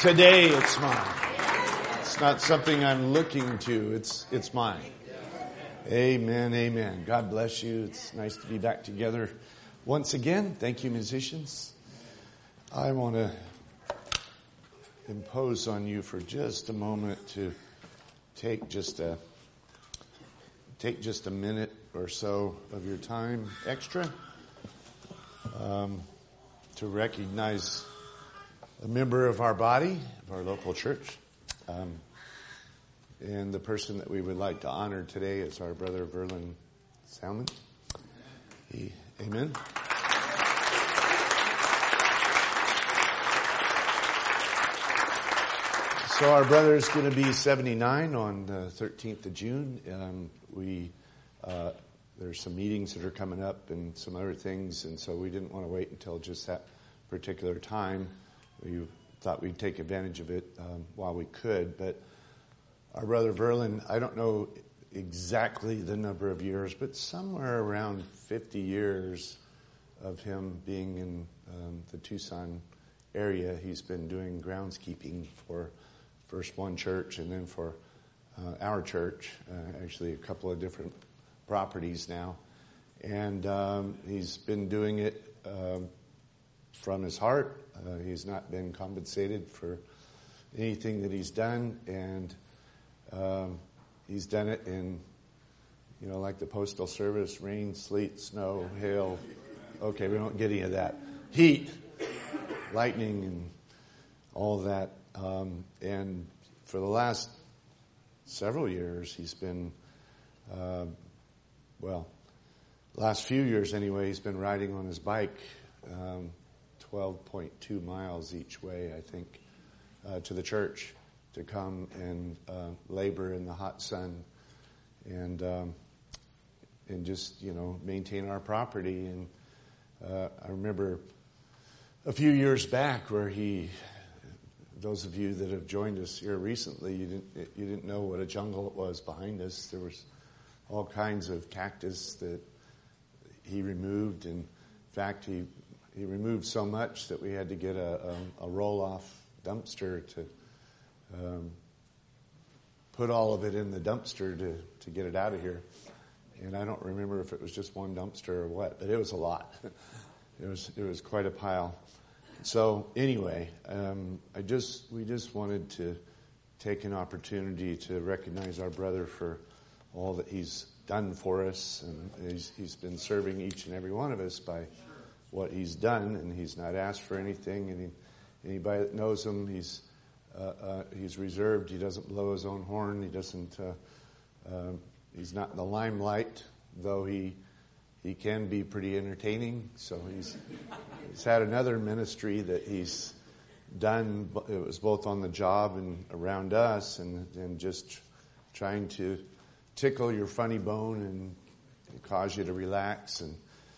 Today it's mine. It's not something I'm looking to. It's mine. Amen, amen. God bless you. It's nice to be back together once again. Thank you, musicians. I want to impose on you for just a moment to take just a minute or so of your time extra to recognize a member of our body, of our local church. And the person that we would like to honor today is our brother Verlin Salmon. Amen. So our brother is going to be 79 on the 13th of June. There's some meetings that are coming up and some other things, and so we didn't want to wait until just that particular time. We thought we'd take advantage of it while we could. But our brother Verlin, I don't know exactly the number of years, but somewhere around 50 years of him being in the Tucson area. He's been doing groundskeeping for first one church and then for our church, actually a couple of different properties now. And he's been doing it from his heart. He's not been compensated for anything that he's done, and he's done it in, like the Postal Service, rain, sleet, snow, hail. Okay, we don't get any of that. Heat, lightning, and all of that. And for the last several years, he's been, last few years anyway, he's been riding on his bike 12.2 miles each way, I think, to the church to come and labor in the hot sun and just, maintain our property. And I remember a few years back where those of you that have joined us here recently, you didn't know what a jungle it was behind us. There was all kinds of cactus that he removed. In fact, he removed so much that we had to get a roll-off dumpster to put all of it in the dumpster to get it out of here. And I don't remember if it was just one dumpster or what, but it was a lot. It was quite a pile. So anyway, we just wanted to take an opportunity to recognize our brother for all that he's done for us, and he's been serving each and every one of us by what he's done, and he's not asked for anything. And anybody that knows him, he's reserved. He doesn't blow his own horn. He doesn't. He's not in the limelight, though he can be pretty entertaining. So he's had another ministry that he's done. It was both on the job and around us, and just trying to tickle your funny bone and cause you to relax and.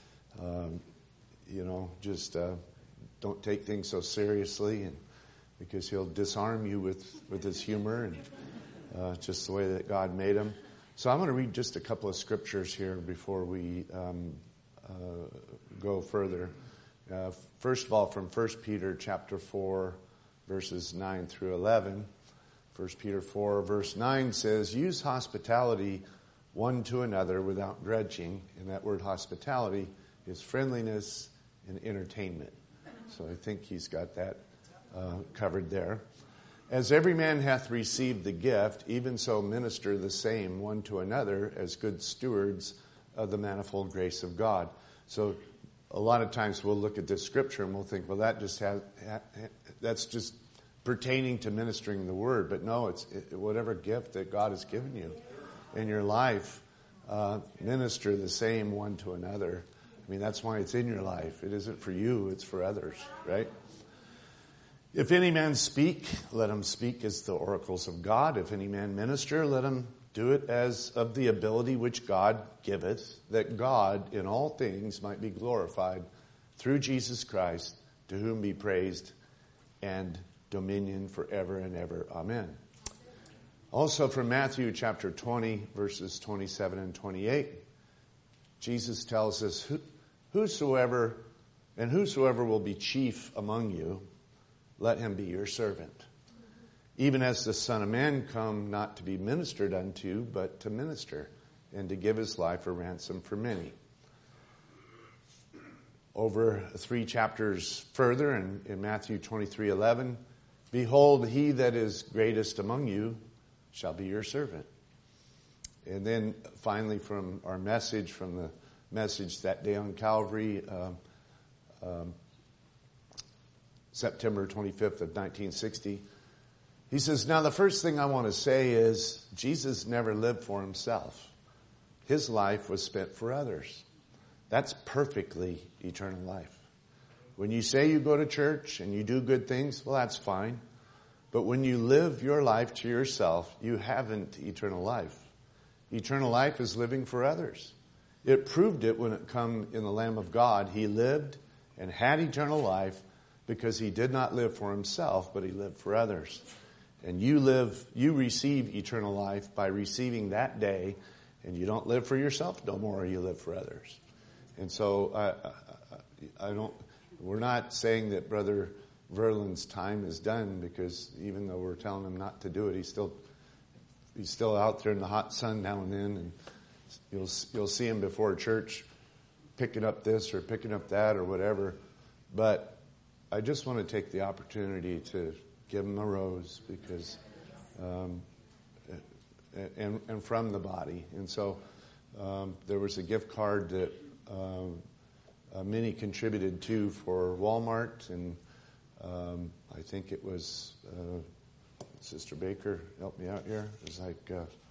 Just don't take things so seriously, and because he'll disarm you with his humor and just the way that God made him. So I'm going to read just a couple of scriptures here before we go further. First of all, from 1 Peter chapter 4, verses 9 through 11. 1 Peter 4, verse 9 says, "Use hospitality one to another without grudging." And that word hospitality is friendliness and entertainment. So I think he's got that covered there. "As every man hath received the gift, even so minister the same one to another as good stewards of the manifold grace of God." So a lot of times we'll look at this scripture and we'll think, well, that's just pertaining to ministering the word. But no, it's whatever gift that God has given you in your life, minister the same one to another. I mean, that's why it's in your life. It isn't for you, it's for others, right? "If any man speak, let him speak as the oracles of God. If any man minister, let him do it as of the ability which God giveth, that God in all things might be glorified through Jesus Christ, to whom be praised and dominion forever and ever. Amen." Also from Matthew chapter 20, verses 27 and 28, Jesus tells us, Whosoever will be chief among you, let him be your servant. even as the Son of Man come not to be ministered unto, but to minister, and to give his life a ransom for many. Over 3 chapters further in Matthew 23:11, behold, he that is greatest among you shall be your servant. And then finally from our message, from the message that day on Calvary, September 25th of 1960, he says, now the first thing I want to say is Jesus never lived for himself. His life was spent for others. That's perfectly eternal life. When you say you go to church and you do good things, well, that's fine. But when you live your life to yourself, you haven't eternal life. Eternal life is living for others. It proved it when it come in the Lamb of God. He lived and had eternal life because he did not live for himself, but he lived for others. And you receive eternal life by receiving that day, and you don't live for yourself no more, you live for others. And so we're not saying that Brother Verlin's time is done, because even though we're telling him not to do it, he's still out there in the hot sun now and then, and you'll see him before church picking up this or picking up that or whatever. But I just want to take the opportunity to give him a rose, because and from the body. And so there was a gift card that Minnie contributed to for Walmart, and I think it was Sister Baker helped me out here. It was like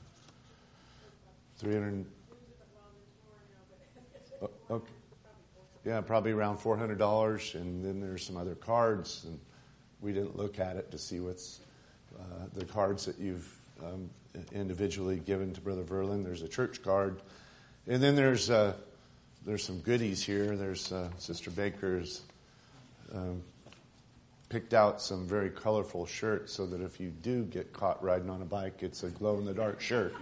300. Okay. Yeah, probably around $400, and then there's some other cards, and we didn't look at it to see what's the cards that you've individually given to Brother Verlin. There's a church card, and then there's some goodies here. There's Sister Baker's picked out some very colorful shirts so that if you do get caught riding on a bike, it's a glow-in-the-dark shirt.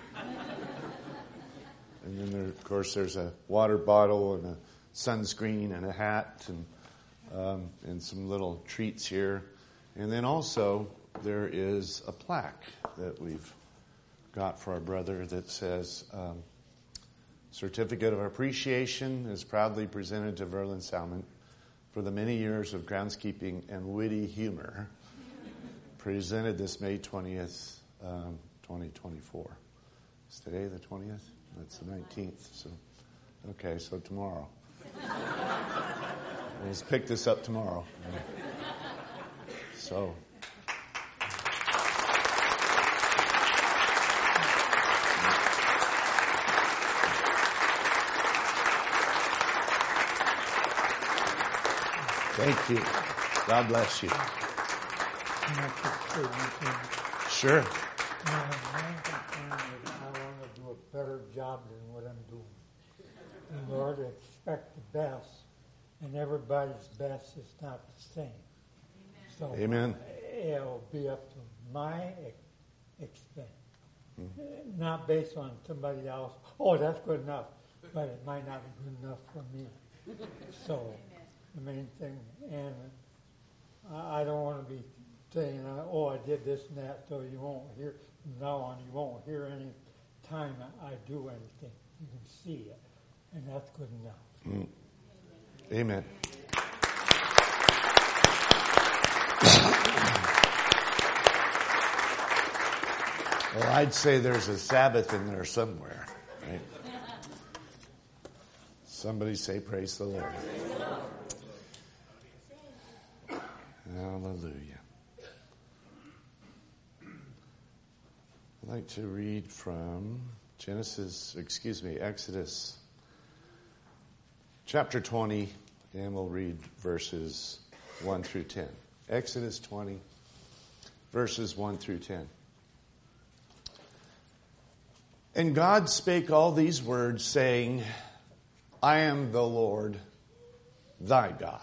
And then, of course, there's a water bottle and a sunscreen and a hat and some little treats here. And then also there is a plaque that we've got for our brother that says, Certificate of Appreciation is proudly presented to Verlin Salmon for the many years of groundskeeping and witty humor presented this May 20th, 2024. Is today the 20th? That's the 19th. So, okay, so tomorrow. Let's pick this up tomorrow. So. Thank you. God bless you. Sure. I want to do a better job than what I'm doing. And Lord, I expect the best, and everybody's best is not the same. So Amen. It'll be up to my expense, not based on somebody else. Oh, that's good enough, but it might not be good enough for me. So the main thing, and I don't want to be saying, oh, I did this and that, so you won't hear, from now on, you won't hear any time I do anything. You can see it, and that's good enough. Amen. Well, I'd say there's a Sabbath in there somewhere, right? Somebody say, praise the Lord. Hallelujah. I'd like to read from Exodus chapter 20, and we'll read verses 1 through 10. Exodus 20, verses 1 through 10. And God spake all these words, saying, I am the Lord thy God,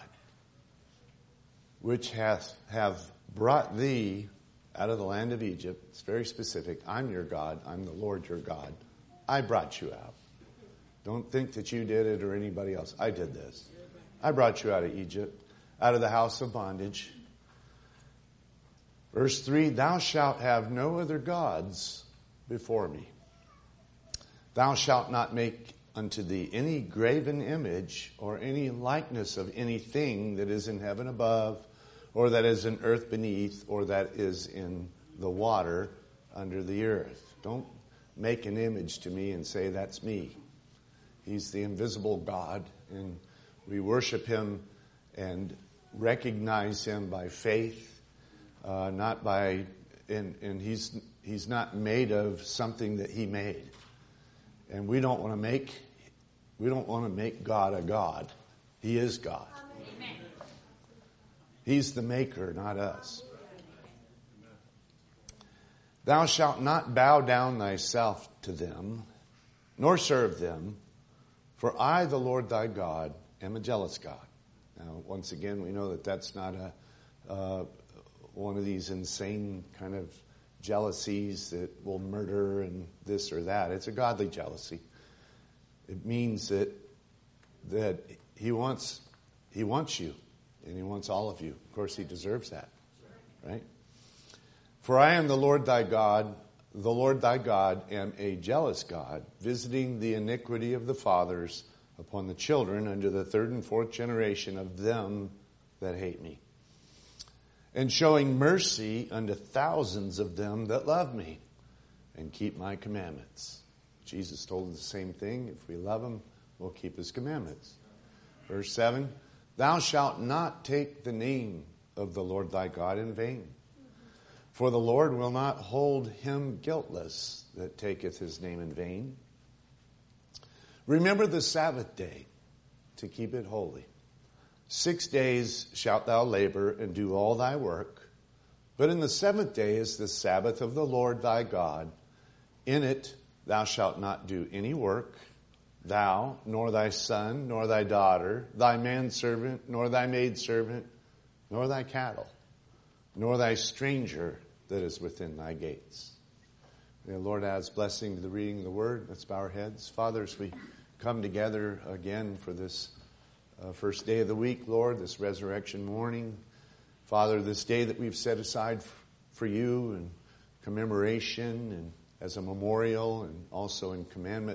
which have brought thee out of the land of Egypt. It's very specific. I'm your God. I'm the Lord your God. I brought you out. Don't think that you did it or anybody else. I did this. I brought you out of Egypt, out of the house of bondage. Verse 3, thou shalt have no other gods before me. Thou shalt not make unto thee any graven image or any likeness of anything that is in heaven above, or that is in earth beneath, or that is in the water under the earth. Don't make an image to me and say, that's me. He's the invisible God, and we worship him and recognize him by faith, not by, and he's not made of something that he made. And we don't want to make God a God. He is God. Amen. He's the maker, not us. Thou shalt not bow down thyself to them, nor serve them, for I, the Lord thy God, am a jealous God. Now, once again, we know that that's not one of these insane kind of jealousies that will murder and this or that. It's a godly jealousy. It means that he wants you, and he wants all of you. Of course, he deserves that, right? For I am the Lord thy God am a jealous God, visiting the iniquity of the fathers upon the children unto the third and fourth generation of them that hate me, and showing mercy unto thousands of them that love me and keep my commandments. Jesus told us the same thing. If we love him, we'll keep his commandments. Verse 7, thou shalt not take the name of the Lord thy God in vain. For the Lord will not hold him guiltless that taketh his name in vain. Remember the Sabbath day to keep it holy. 6 days shalt thou labor and do all thy work. But in the seventh day is the Sabbath of the Lord thy God. In it thou shalt not do any work, thou, nor thy son, nor thy daughter, thy manservant, nor thy maidservant, nor thy cattle, nor thy stranger that is within thy gates. May the Lord add his blessing to the reading of the word. Let's bow our heads. Father, as we come together again for this first day of the week, Lord, this resurrection morning. Father, this day that we've set aside for you and commemoration and as a memorial and also in commandment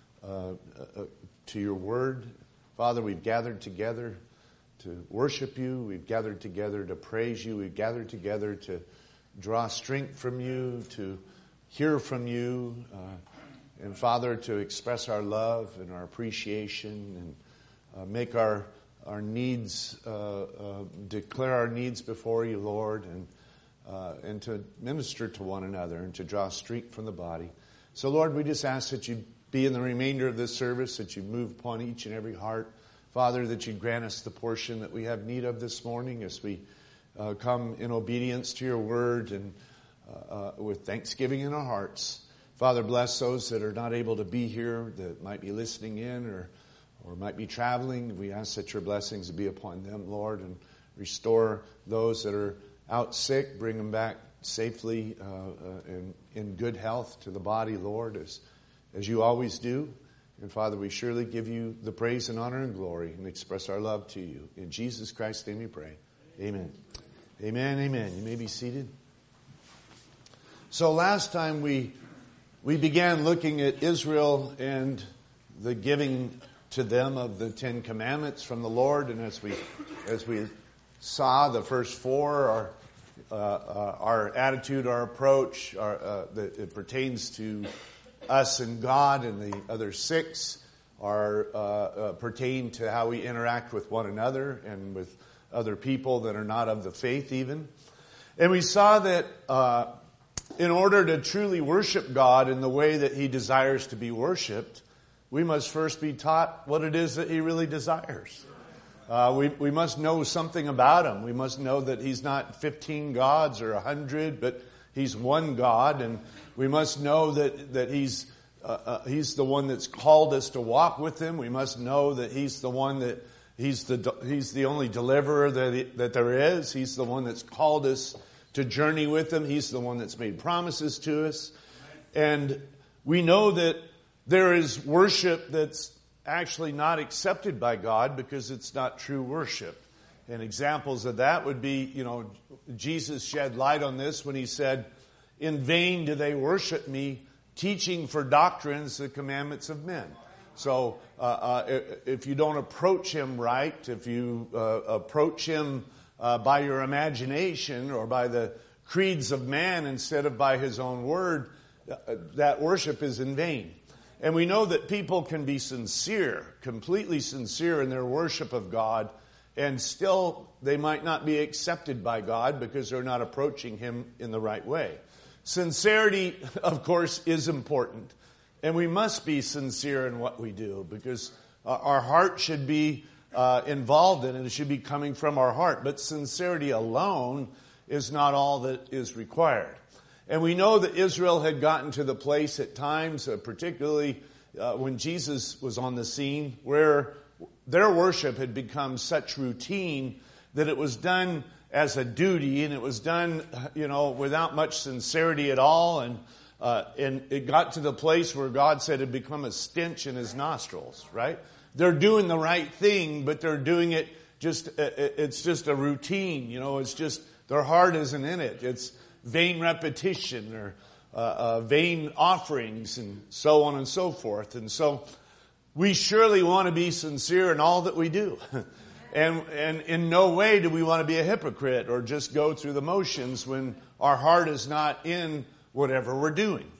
to your word. Father, we've gathered together to worship you. We've gathered together to praise you. We've gathered together to draw strength from you, to hear from you, and Father, to express our love and our appreciation and make our needs, declare our needs before you, Lord, and to minister to one another and to draw strength from the body. So, Lord, we just ask that you be in the remainder of this service, that you move upon each and every heart. Father, that you grant us the portion that we have need of this morning as we come in obedience to your word and with thanksgiving in our hearts. Father, bless those that are not able to be here, that might be listening in or might be traveling. We ask that your blessings be upon them, Lord, and restore those that are out sick, bring them back safely in good health to the body, Lord, as you always do. And Father, we surely give you the praise and honor and glory and express our love to you. In Jesus Christ's name we pray. Amen. Amen, amen. You may be seated. So last time we began looking at Israel and the giving to them of the Ten Commandments from the Lord, and as we saw the first four, our attitude, our approach, that it pertains to us and God, and the other six pertain to how we interact with one another and with other people that are not of the faith even. And we saw that in order to truly worship God in the way that he desires to be worshiped, we must first be taught what it is that he really desires. We must know something about him. We must know that he's not 15 gods or 100, but he's one God. And we must know that he's the one that's called us to walk with him. We must know that he's the one that he's the only deliverer that there is. He's the one that's called us to journey with him. He's the one that's made promises to us. And we know that there is worship that's actually not accepted by God because it's not true worship. And examples of that would be, Jesus shed light on this when he said, in vain do they worship me, teaching for doctrines the commandments of men. So if you don't approach him right, if you approach him by your imagination or by the creeds of man instead of by his own word, that worship is in vain. And we know that people can be sincere, completely sincere in their worship of God, and still they might not be accepted by God because they're not approaching him in the right way. Sincerity, of course, is important. And we must be sincere in what we do because our heart should be involved in it. It should be coming from our heart. But sincerity alone is not all that is required. And we know that Israel had gotten to the place at times, particularly when Jesus was on the scene, where their worship had become such routine that it was done as a duty, and it was done, without much sincerity at all, and it got to the place where God said it had become a stench in his nostrils, right? They're doing the right thing, but they're doing it it's just a routine, it's just, their heart isn't in it. It's vain repetition or vain offerings and so on and so forth. And so we surely want to be sincere in all that we do. And in no way do we want to be a hypocrite or just go through the motions when our heart is not in whatever we're doing.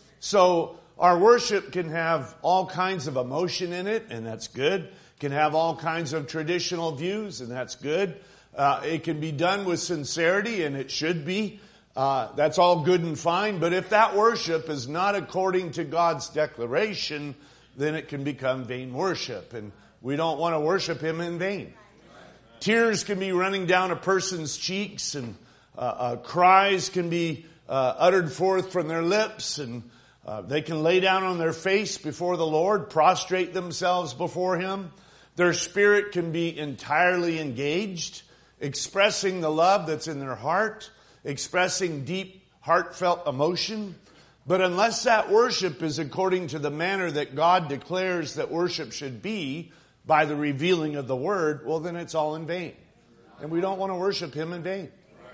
So our worship can have all kinds of emotion in it, and that's good. Can have all kinds of traditional views, and that's good. It can be done with sincerity, and it should be. That's all good and fine. But if that worship is not according to God's declaration, then it can become vain worship. And we don't want to worship him in vain. Tears can be running down a person's cheeks, and cries can be uttered forth from their lips, and they can lay down on their face before the Lord, prostrate themselves before him. Their spirit can be entirely engaged, expressing the love that's in their heart, expressing deep, heartfelt emotion. But unless that worship is according to the manner that God declares that worship should be by the revealing of the Word, well, then it's all in vain. And we don't want to worship him in vain.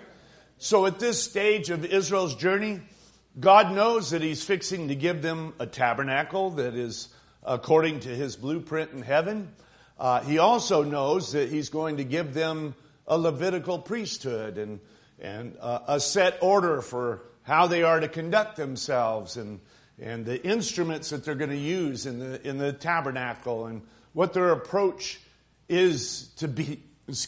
So at this stage of Israel's journey, God knows that he's fixing to give them a tabernacle that is according to his blueprint in heaven. He also knows that he's going to give them a Levitical priesthood and a set order for how they are to conduct themselves and the instruments that they're going to use in the tabernacle and what their approach is to be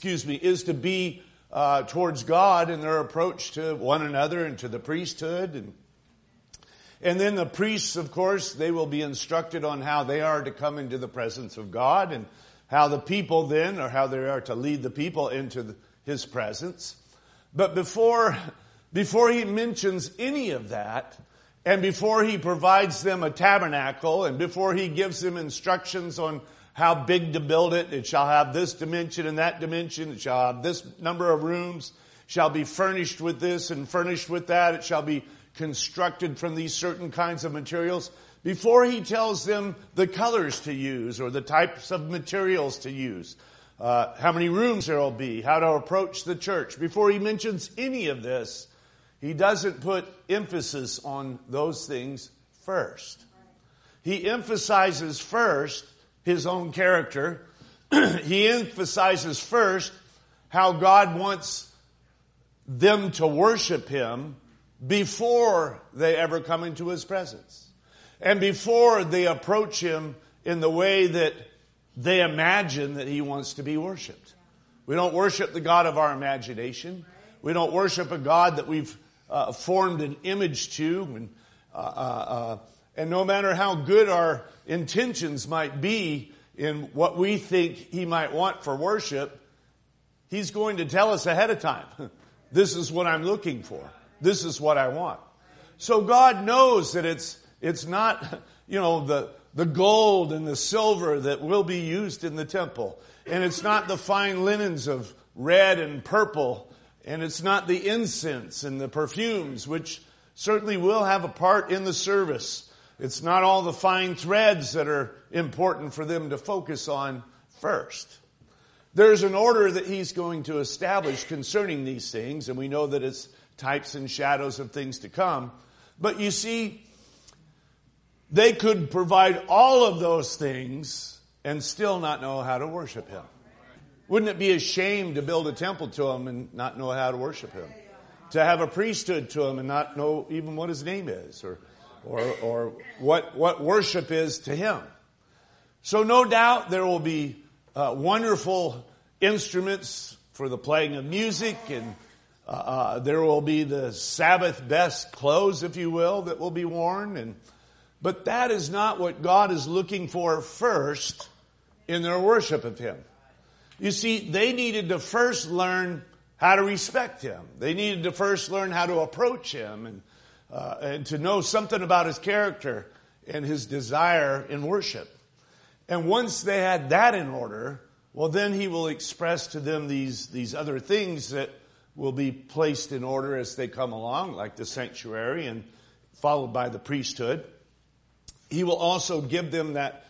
towards God and their approach to one another and to the priesthood. And then the priests, of course, they will be instructed on how they are to come into the presence of God and how the people then, or how they are to lead the people into his presence. But before he mentions any of that, and before he provides them a tabernacle, and before he gives them instructions on how big to build it, it shall have this dimension and that dimension, it shall have this number of rooms, shall be furnished with this and furnished with that, it shall be constructed from these certain kinds of materials. Before he tells them the colors to use or the types of materials to use, how many rooms there will be, how to approach the church, before he mentions any of this, he doesn't put emphasis on those things first. He emphasizes first his own character. He emphasizes first how God wants them to worship him before they ever come into his presence. And before they approach him in the way that they imagine that he wants to be worshiped. We don't worship the God of our imagination. We don't worship a God that we've formed an image to. And no matter how good our intentions might be in what we think he might want for worship, he's going to tell us ahead of time, this is what I'm looking for. This is what I want. So God knows that it's not, the gold and the silver that will be used in the temple. And it's not the fine linens of red and purple. And it's not the incense and the perfumes, which certainly will have a part in the service. It's not all the fine threads that are important for them to focus on first. there's an order that he's going to establish concerning these things, and we know that it's types and shadows of things to come. But you see, they could provide all of those things and still not know how to worship him. Wouldn't it be a shame to build a temple to him and not know how to worship him? To have a priesthood to him and not know even what his name is or what worship is to him. So no doubt there will be wonderful instruments for the playing of music, and there will be the Sabbath best clothes, if you will, that will be worn. But that is not what God is looking for first in their worship of him. You see, they needed to first learn how to respect him. They needed to first learn how to approach him and to know something about his character and his desire in worship. And once they had that in order, well, then he will express to them these other things that will be placed in order as they come along, like the sanctuary and followed by the priesthood. He will also give them that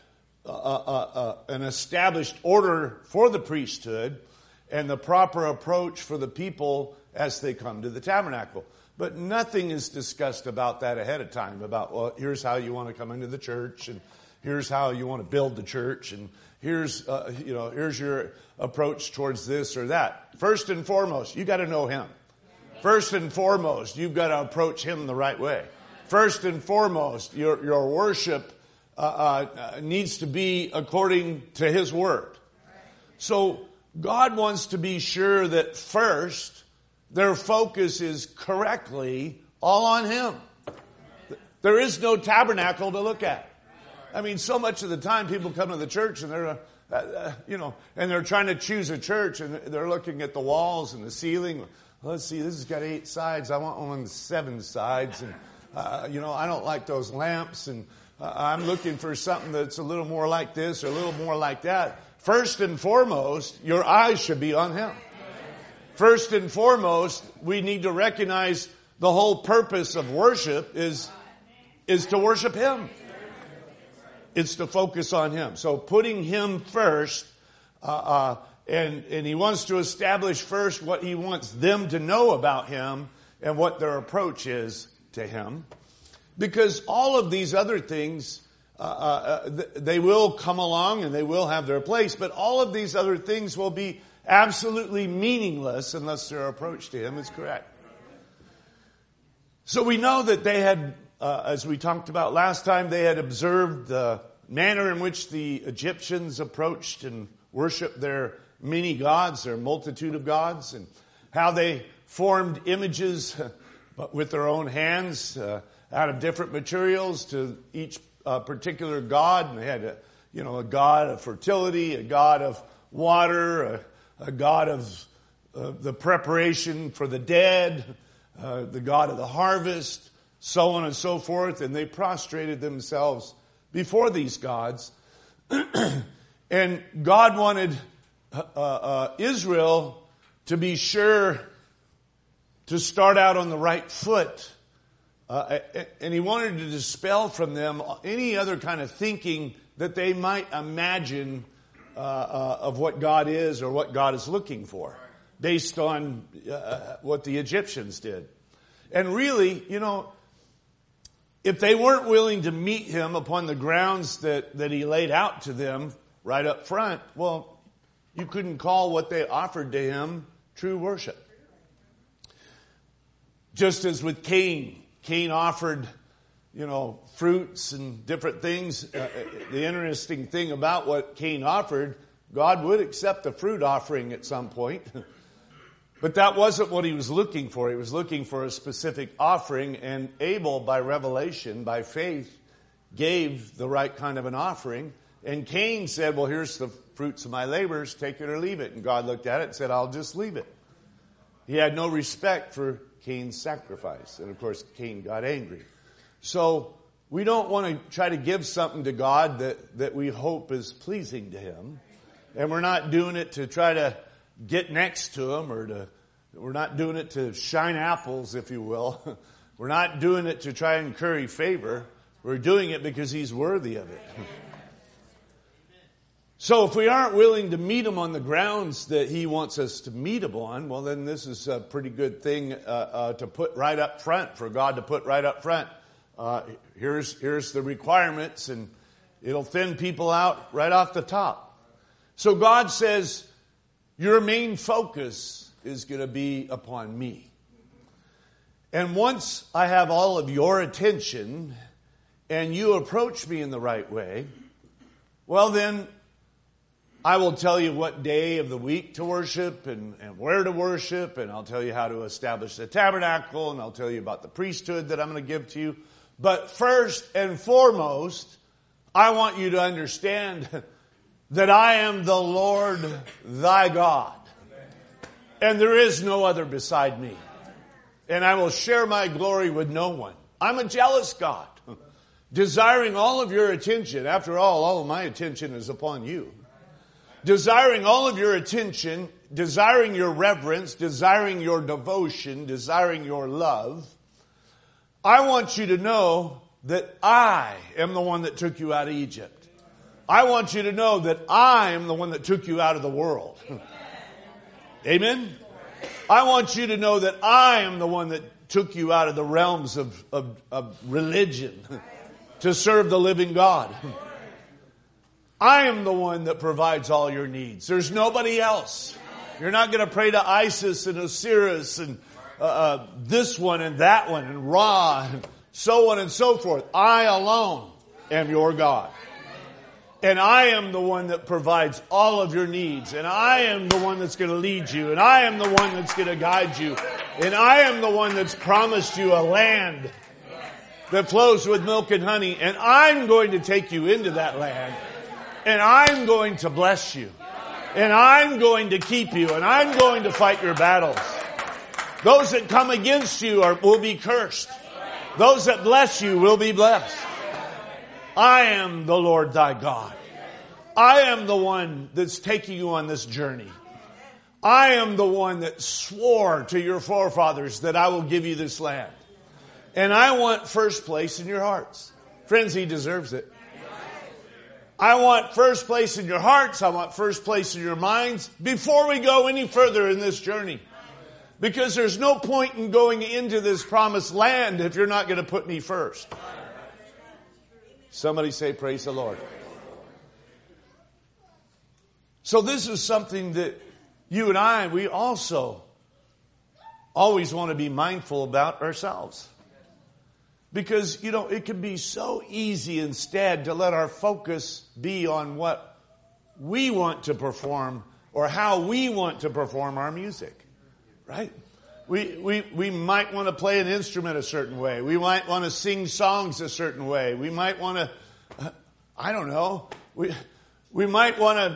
an established order for the priesthood and the proper approach for the people as they come to the tabernacle. But nothing is discussed about that ahead of time, about, well, here's how you want to come into the church, and here's how you want to build the church, and here's your approach towards this or that. First and foremost, you got to know him. First and foremost, you've got to approach him the right way. First and foremost, your worship needs to be according to his word. So God wants to be sure that first their focus is correctly all on him. There is no tabernacle to look at. I mean, so much of the time people come to the church and they're, and they're trying to choose a church and they're looking at the walls and the ceiling. Let's see, this has got 8 sides. I want one with 7 sides. And, I don't like those lamps. And I'm looking for something that's a little more like this or a little more like that. First and foremost, your eyes should be on him. First and foremost, we need to recognize the whole purpose of worship is to worship him. It's to focus on him. So putting him first, and he wants to establish first what he wants them to know about him and what their approach is to him. Because all of these other things, they will come along and they will have their place, but all of these other things will be absolutely meaningless unless their approach to him is correct. So we know that they had, as we talked about last time, they had observed the manner in which the Egyptians approached and worshiped their many gods, their multitude of gods, and how they formed images with their own hands out of different materials to each particular god. And they had a god of fertility, a god of water, a god of the preparation for the dead, the god of the harvest, so on and so forth. And they prostrated themselves before these gods. And God wanted Israel to be sure to start out on the right foot. And he wanted to dispel from them any other kind of thinking that they might imagine of what God is or what God is looking for, based on what the Egyptians did. And really, if they weren't willing to meet him upon the grounds that he laid out to them right up front, well, you couldn't call what they offered to him true worship. Just as with Cain offered, fruits and different things. The interesting thing about what Cain offered, God would accept the fruit offering at some point. But that wasn't what he was looking for. He was looking for a specific offering, and Abel, by revelation, by faith, gave the right kind of an offering. And Cain said, well, here's the fruits of my labors, take it or leave it. And God looked at it and said, I'll just leave it. He had no respect for Cain's sacrifice. And of course, Cain got angry. So we don't want to try to give something to God that we hope is pleasing to him. And we're not doing it to try to get next to him, we're not doing it to shine apples, if you will. We're not doing it to try and curry favor. We're doing it because he's worthy of it. So if we aren't willing to meet him on the grounds that he wants us to meet him on, well, then this is a pretty good thing to put right up front, for God to put right up front. Here's the requirements, and it'll thin people out right off the top. So God says, your main focus is going to be upon me. And once I have all of your attention and you approach me in the right way, well then, I will tell you what day of the week to worship and where to worship, and I'll tell you how to establish the tabernacle, and I'll tell you about the priesthood that I'm going to give to you. But first and foremost, I want you to understand that I am the Lord thy God, and there is no other beside me. And I will share my glory with no one. I'm a jealous God, desiring all of your attention. After all of my attention is upon you. Desiring all of your attention, desiring your reverence, desiring your devotion, desiring your love. I want you to know that I am the one that took you out of Egypt. I want you to know that I am the one that took you out of the world. Amen? I want you to know that I am the one that took you out of the realms of religion to serve the living God. I am the one that provides all your needs. There's nobody else. You're not going to pray to Isis and Osiris and this one and that one and Ra and so on and so forth. I alone am your God. And I am the one that provides all of your needs. And I am the one that's going to lead you. And I am the one that's going to guide you. And I am the one that's promised you a land that flows with milk and honey. And I'm going to take you into that land. And I'm going to bless you. And I'm going to keep you. And I'm going to fight your battles. Those that come against you will be cursed. Those that bless you will be blessed. I am the Lord thy God. I am the one that's taking you on this journey. I am the one that swore to your forefathers that I will give you this land. And I want first place in your hearts. Friends, he deserves it. I want first place in your hearts. I want first place in your minds before we go any further in this journey. Because there's no point in going into this promised land if you're not going to put me first. Somebody say, praise the Lord. So this is something that you and I, we also always want to be mindful about ourselves. Because, it can be so easy instead to let our focus be on what we want to perform or how we want to perform our music. Right? We might want to play an instrument a certain way. We might want to sing songs a certain way. We might want to, I don't know. We might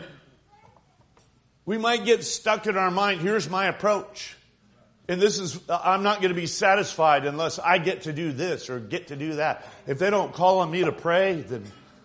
get stuck in our mind. Here's my approach. And I'm not going to be satisfied unless I get to do this or get to do that. If they don't call on me to pray, then,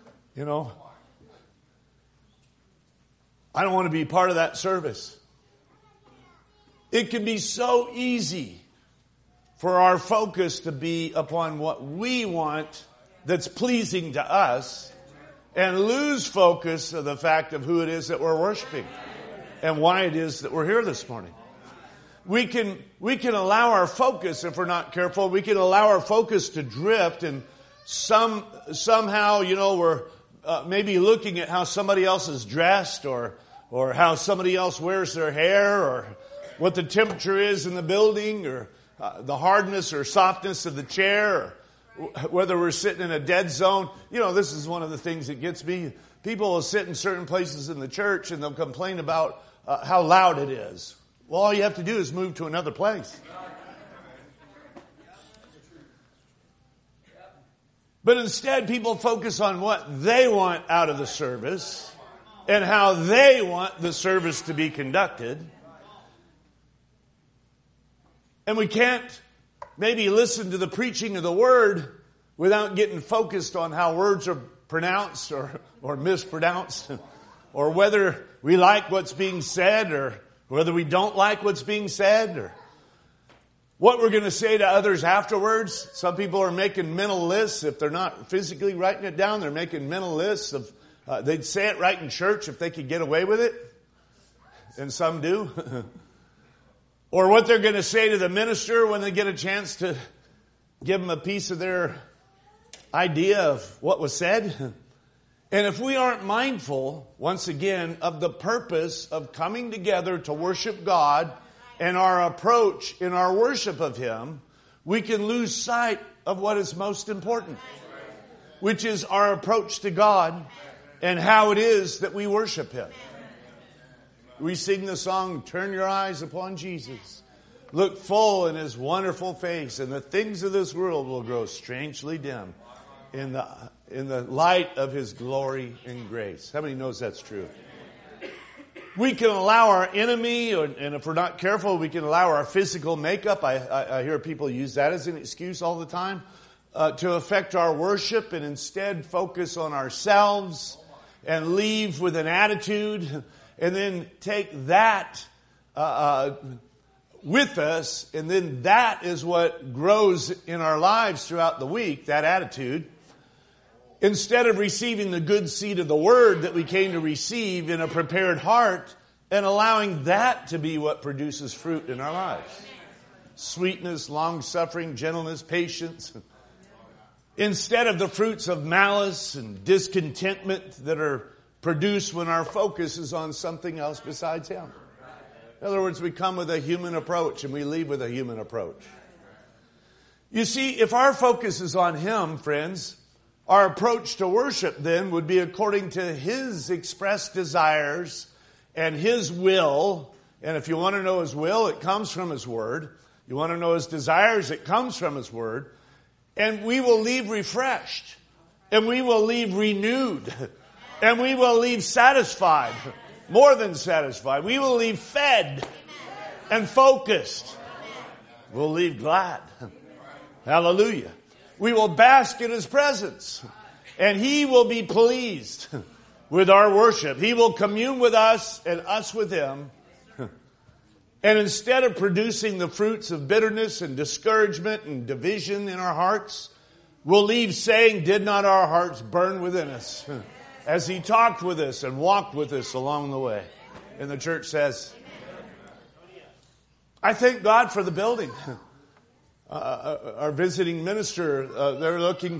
I don't want to be part of that service. It can be so easy for our focus to be upon what we want that's pleasing to us and lose focus of the fact of who it is that we're worshiping and why it is that we're here this morning. We can allow our focus, if we're not careful, we can allow our focus to drift, and somehow, we're maybe looking at how somebody else is dressed or how somebody else wears their hair or what the temperature is in the building or the hardness or softness of the chair or whether we're sitting in a dead zone. This is one of the things that gets me. People will sit in certain places in the church and they'll complain about how loud it is. Well, all you have to do is move to another place. But instead, people focus on what they want out of the service and how they want the service to be conducted. And we can't maybe listen to the preaching of the word without getting focused on how words are pronounced or mispronounced, or whether we like what's being said or whether we don't like what's being said, or what we're going to say to others afterwards. Some people are making mental lists. If they're not physically writing it down, they're making mental lists of They'd say it right in church if they could get away with it. And some do. Or what they're going to say to the minister when they get a chance to give them a piece of their idea of what was said. And if we aren't mindful, once again, of the purpose of coming together to worship God and our approach in our worship of Him, we can lose sight of what is most important, which is our approach to God and how it is that we worship Him. We sing the song, "Turn your eyes upon Jesus. Look full in His wonderful face, and the things of this world will grow strangely dim in the light of His glory and grace." How many knows that's true? We can allow our enemy, and if we're not careful, we can allow our physical makeup. I hear people use that as an excuse all the time to affect our worship, and instead focus on ourselves and leave with an attitude, and then take that with us, and then that is what grows in our lives throughout the week, that attitude. Instead of receiving the good seed of the Word that we came to receive in a prepared heart, and allowing that to be what produces fruit in our lives. Sweetness, long-suffering, gentleness, patience. Instead of the fruits of malice and discontentment that are produced when our focus is on something else besides Him. In other words, we come with a human approach and we leave with a human approach. You see, if our focus is on Him, friends, our approach to worship then would be according to His expressed desires and His will. And if you want to know His will, it comes from His Word. You want to know His desires, it comes from His Word. And we will leave refreshed. And we will leave renewed. And we will leave satisfied. More than satisfied. We will leave fed and focused. We'll leave glad. Hallelujah. We will bask in His presence. And He will be pleased with our worship. He will commune with us and us with Him. And instead of producing the fruits of bitterness and discouragement and division in our hearts, we'll leave saying, "Did not our hearts burn within us?" As He talked with us and walked with us along the way. And the church says, I thank God for the building. Our visiting minister, they're looking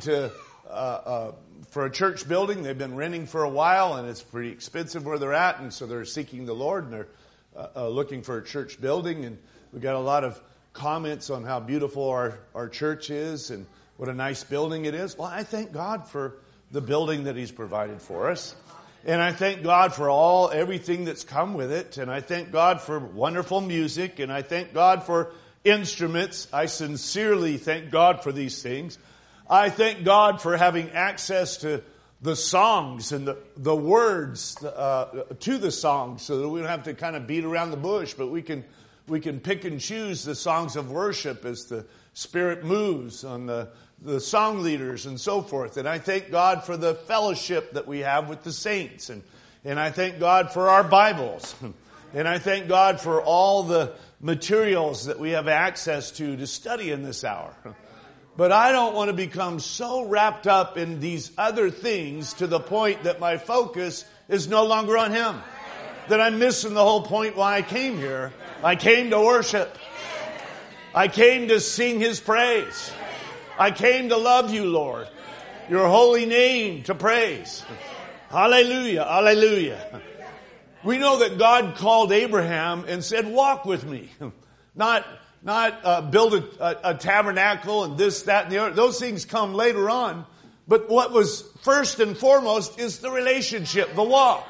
for a church building. They've been renting for a while, and it's pretty expensive where they're at, and so they're seeking the Lord, and they're looking for a church building. And we got a lot of comments on how beautiful our church is and what a nice building it is. Well, I thank God for the building that He's provided for us. And I thank God for everything that's come with it. And I thank God for wonderful music. And I thank God for instruments. I sincerely thank God for these things. I thank God for having access to the songs and the words to the songs, so that we don't have to kind of beat around the bush, but we can pick and choose the songs of worship as the Spirit moves on the song leaders and so forth. And I thank God for the fellowship that we have with the saints. And I thank God for our Bibles. And I thank God for all the materials that we have access to study in this hour. But I don't want to become so wrapped up in these other things to the point that my focus is no longer on Him. That I'm missing the whole point why I came here. I came to worship. I came to sing His praise. I came to love You, Lord. Your holy name to praise. Hallelujah, hallelujah. We know that God called Abraham and said, walk with me. Not build a tabernacle and this, that, and the other. Those things come later on. But what was first and foremost is the relationship, the walk.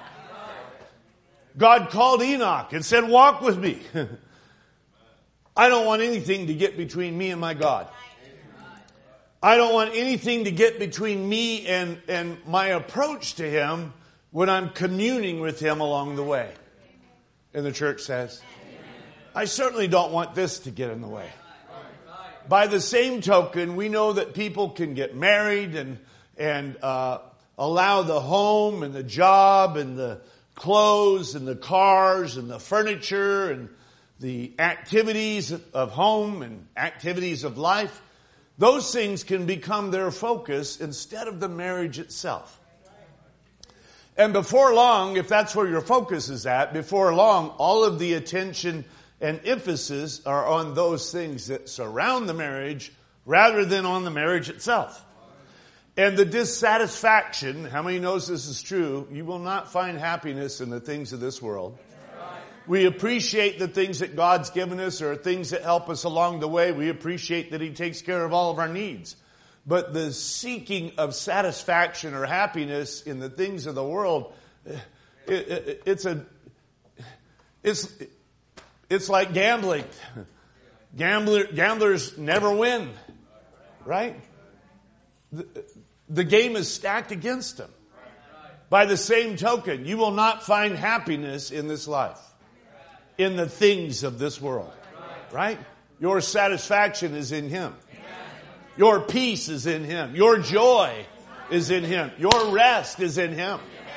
God called Enoch and said, walk with me. I don't want anything to get between me and my God. I don't want anything to get between me and my approach to Him when I'm communing with Him along the way. And the church says, I certainly don't want this to get in the way. By the same token, we know that people can get married and allow the home and the job and the clothes and the cars and the furniture and the activities of home and activities of life. Those things can become their focus instead of the marriage itself. And before long, if that's where your focus is at, before long, all of the attention and emphasis are on those things that surround the marriage rather than on the marriage itself. And the dissatisfaction, how many knows this is true? You will not find happiness in the things of this world. We appreciate the things that God's given us or things that help us along the way. We appreciate that He takes care of all of our needs. But the seeking of satisfaction or happiness in the things of the world, it's like gambling. Gamblers never win, right? The game is stacked against them. By the same token, you will not find happiness in this life, in the things of this world, right? Your satisfaction is in Him. Your peace is in Him. Your joy is in Him. Your rest is in Him.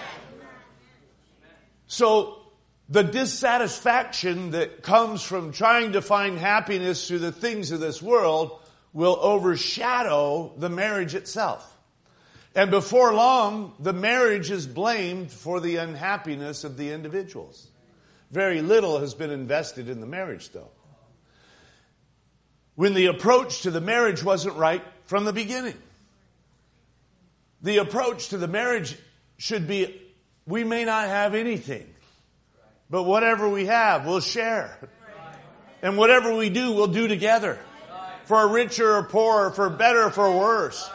So the dissatisfaction that comes from trying to find happiness through the things of this world will overshadow the marriage itself. And before long, the marriage is blamed for the unhappiness of the individuals. Very little has been invested in the marriage, though. When the approach to the marriage wasn't right from the beginning. The approach to the marriage should be, we may not have anything, but whatever we have, we'll share. And whatever we do, we'll do together. For richer or poorer, for better or for worse.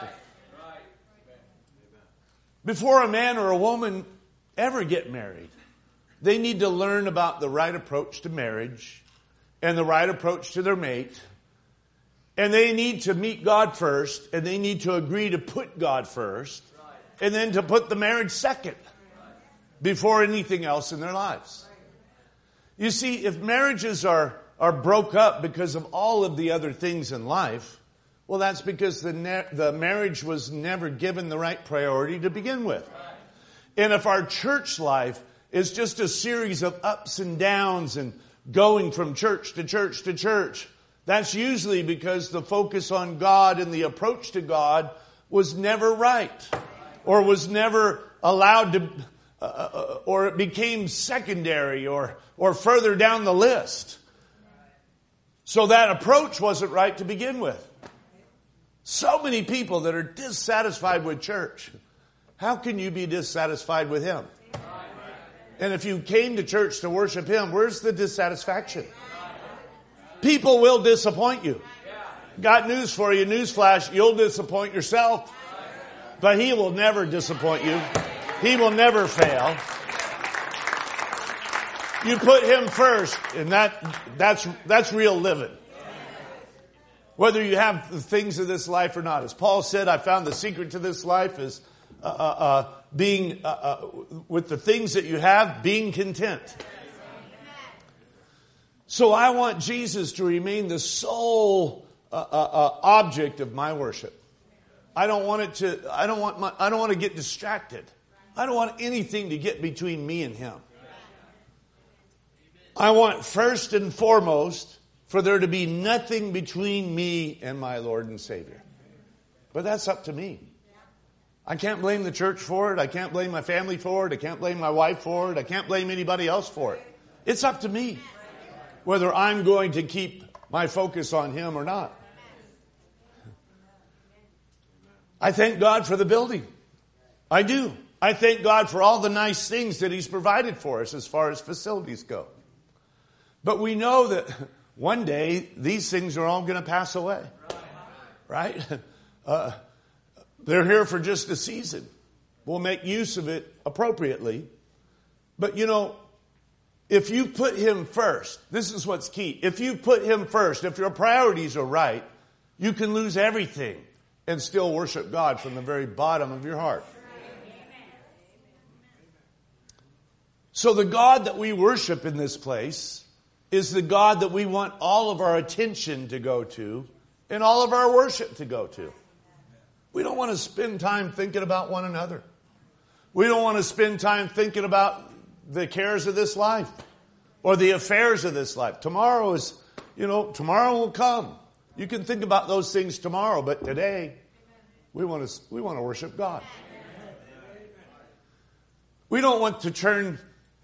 Before a man or a woman ever get married, they need to learn about the right approach to marriage and the right approach to their mate. And they need to meet God first, and they need to agree to put God first, and then to put the marriage second before anything else in their lives. You see, if marriages are broke up because of all of the other things in life, well, that's because the marriage was never given the right priority to begin with. And if our church life is just a series of ups and downs and going from church to church to church, that's usually because the focus on God and the approach to God was never right, or was never allowed to, or it became secondary or further down the list. So that approach wasn't right to begin with. So many people that are dissatisfied with church. How can you be dissatisfied with Him? And if you came to church to worship Him, where's the dissatisfaction? People will disappoint you. Got news for you, newsflash, you'll disappoint yourself. But He will never disappoint you. He will never fail. You put Him first, and that's real living. Whether you have the things of this life or not. As Paul said, I found the secret to this life is being with the things that you have, being content. So I want Jesus to remain the sole object of my worship. I don't want to get distracted. I don't want anything to get between me and Him. I want first and foremost for there to be nothing between me and my Lord and Savior. But that's up to me. I can't blame the church for it. I can't blame my family for it. I can't blame my wife for it. I can't blame anybody else for it. It's up to me whether I'm going to keep my focus on Him or not. I thank God for the building. I do. I thank God for all the nice things that He's provided for us as far as facilities go. But we know that one day these things are all going to pass away. Right? They're here for just a season. We'll make use of it appropriately. But you know, if you put Him first, this is what's key. If you put Him first, if your priorities are right, you can lose everything and still worship God from the very bottom of your heart. So the God that we worship in this place is the God that we want all of our attention to go to and all of our worship to go to. We don't want to spend time thinking about one another. We don't want to spend time thinking about the cares of this life or the affairs of this life. Tomorrow will come. You can think about those things tomorrow, but today we want to worship God. We don't want to turn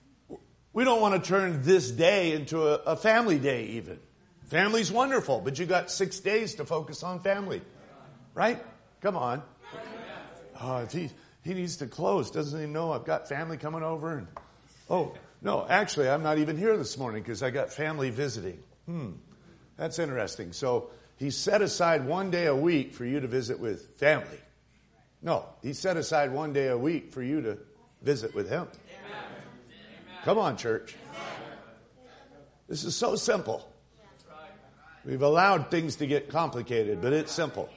this day into a family day even. Family's wonderful, but you got 6 days to focus on family. Right? Come on. Oh, he needs to close. Doesn't he know I've got family coming over? And no, actually, I'm not even here this morning because I got family visiting. That's interesting. So he set aside 1 day a week for you to visit with family. No, he set aside 1 day a week for you to visit with him. Come on, church. This is so simple. We've allowed things to get complicated, but it's simple.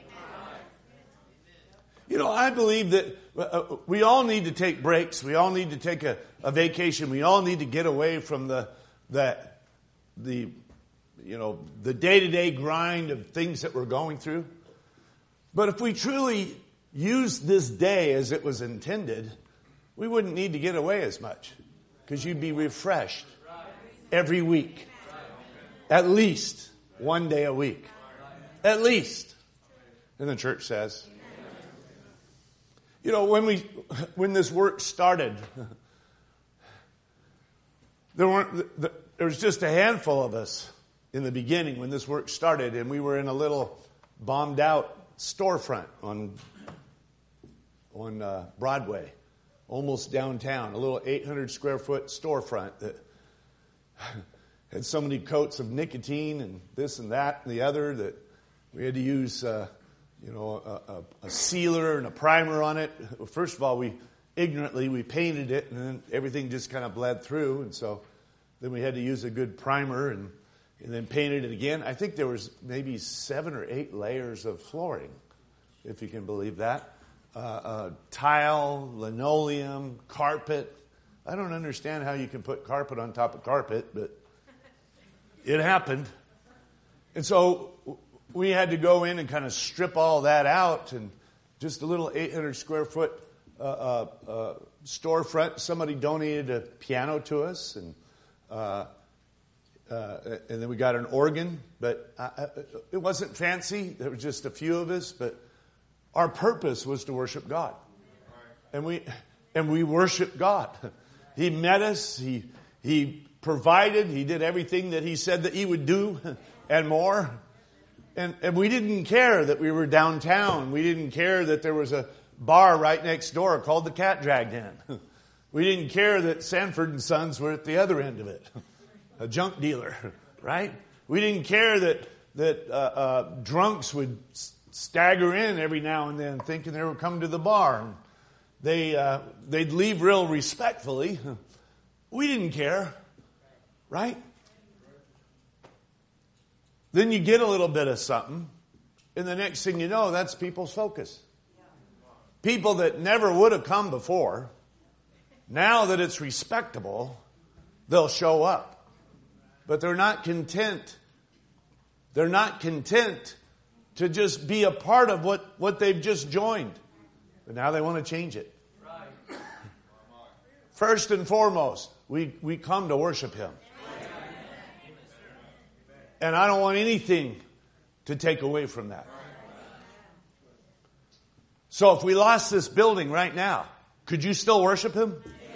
I believe that we all need to take breaks. We all need to take a vacation. We all need to get away from the day-to-day grind of things that we're going through. But if we truly used this day as it was intended, we wouldn't need to get away as much because you'd be refreshed every week. At least 1 day a week. At least. And the church says. When this work started, there was just a handful of us in the beginning when this work started, and we were in a little bombed out storefront on Broadway, almost downtown, a little 800 square foot storefront that had so many coats of nicotine and this and that and the other that we had to use a sealer and a primer on it. First of all, we painted it, and then everything just kind of bled through, and so then we had to use a good primer and then painted it again. I think there was maybe 7 or 8 layers of flooring, if you can believe that. Tile, linoleum, carpet. I don't understand how you can put carpet on top of carpet, but it happened. And so we had to go in and kind of strip all that out, and just a little 800 square foot storefront. Somebody donated a piano to us, and then we got an organ, but it wasn't fancy. There were just a few of us, but our purpose was to worship God, and we worshiped God. He met us. He provided. He did everything that He said that He would do, and more. And we didn't care that we were downtown. We didn't care that there was a bar right next door called the Cat Dragged In. We didn't care that Sanford and Sons were at the other end of it, a junk dealer, right? We didn't care that drunks would stagger in every now and then thinking they were coming to the bar. And they'd leave real respectfully. We didn't care, right? Then you get a little bit of something, and the next thing you know, that's people's focus. People that never would have come before, now that it's respectable, they'll show up. But they're not content. They're not content to just be a part of what they've just joined. But now they want to change it. First and foremost, we come to worship Him. And I don't want anything to take away from that. So if we lost this building right now, could you still worship Him?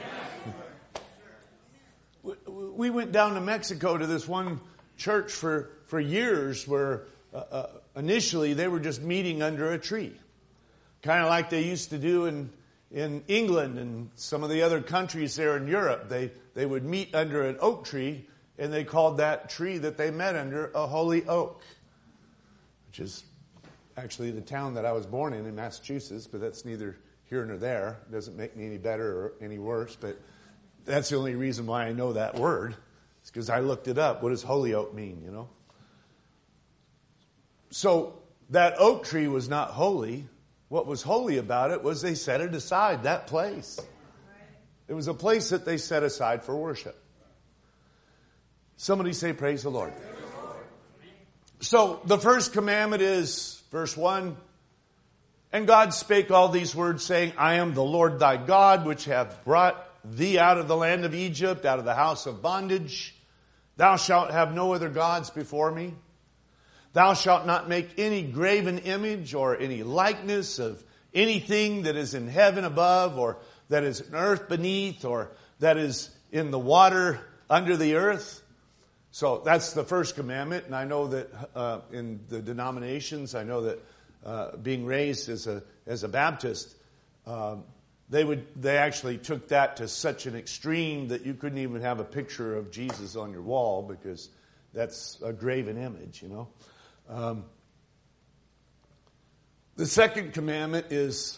We went down to Mexico to this one church for years where initially they were just meeting under a tree. Kind of like they used to do in England and some of the other countries there in Europe. They would meet under an oak tree, and they called that tree that they met under a holy oak, which is actually the town that I was born in Massachusetts, but that's neither here nor there. It doesn't make me any better or any worse, but that's the only reason why I know that word. It's because I looked it up. What does holy oak mean, So that oak tree was not holy. What was holy about it was they set it aside, that place. It was a place that they set aside for worship. Somebody say, praise the Lord. So the first commandment is, verse 1, and God spake all these words, saying, I am the Lord thy God, which have brought thee out of the land of Egypt, out of the house of bondage. Thou shalt have no other gods before me. Thou shalt not make any graven image or any likeness of anything that is in heaven above, or that is in earth beneath, or that is in the water under the earth. So that's the first commandment. And I know that in the denominations, I know that being raised as a Baptist, they actually took that to such an extreme that you couldn't even have a picture of Jesus on your wall, because that's a graven image, you know. The second commandment is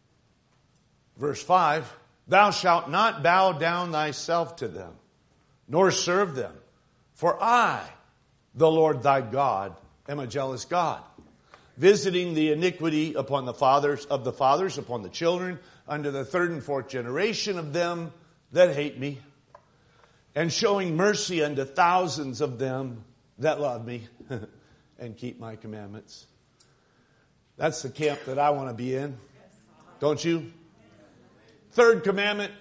verse 5, thou shalt not bow down thyself to them, nor serve them. For I, the Lord thy God, am a jealous God, visiting the iniquity upon the fathers, upon the children, unto the third and fourth generation of them that hate me, and showing mercy unto thousands of them that love me and keep my commandments. That's the camp that I want to be in. Don't you? Third commandment,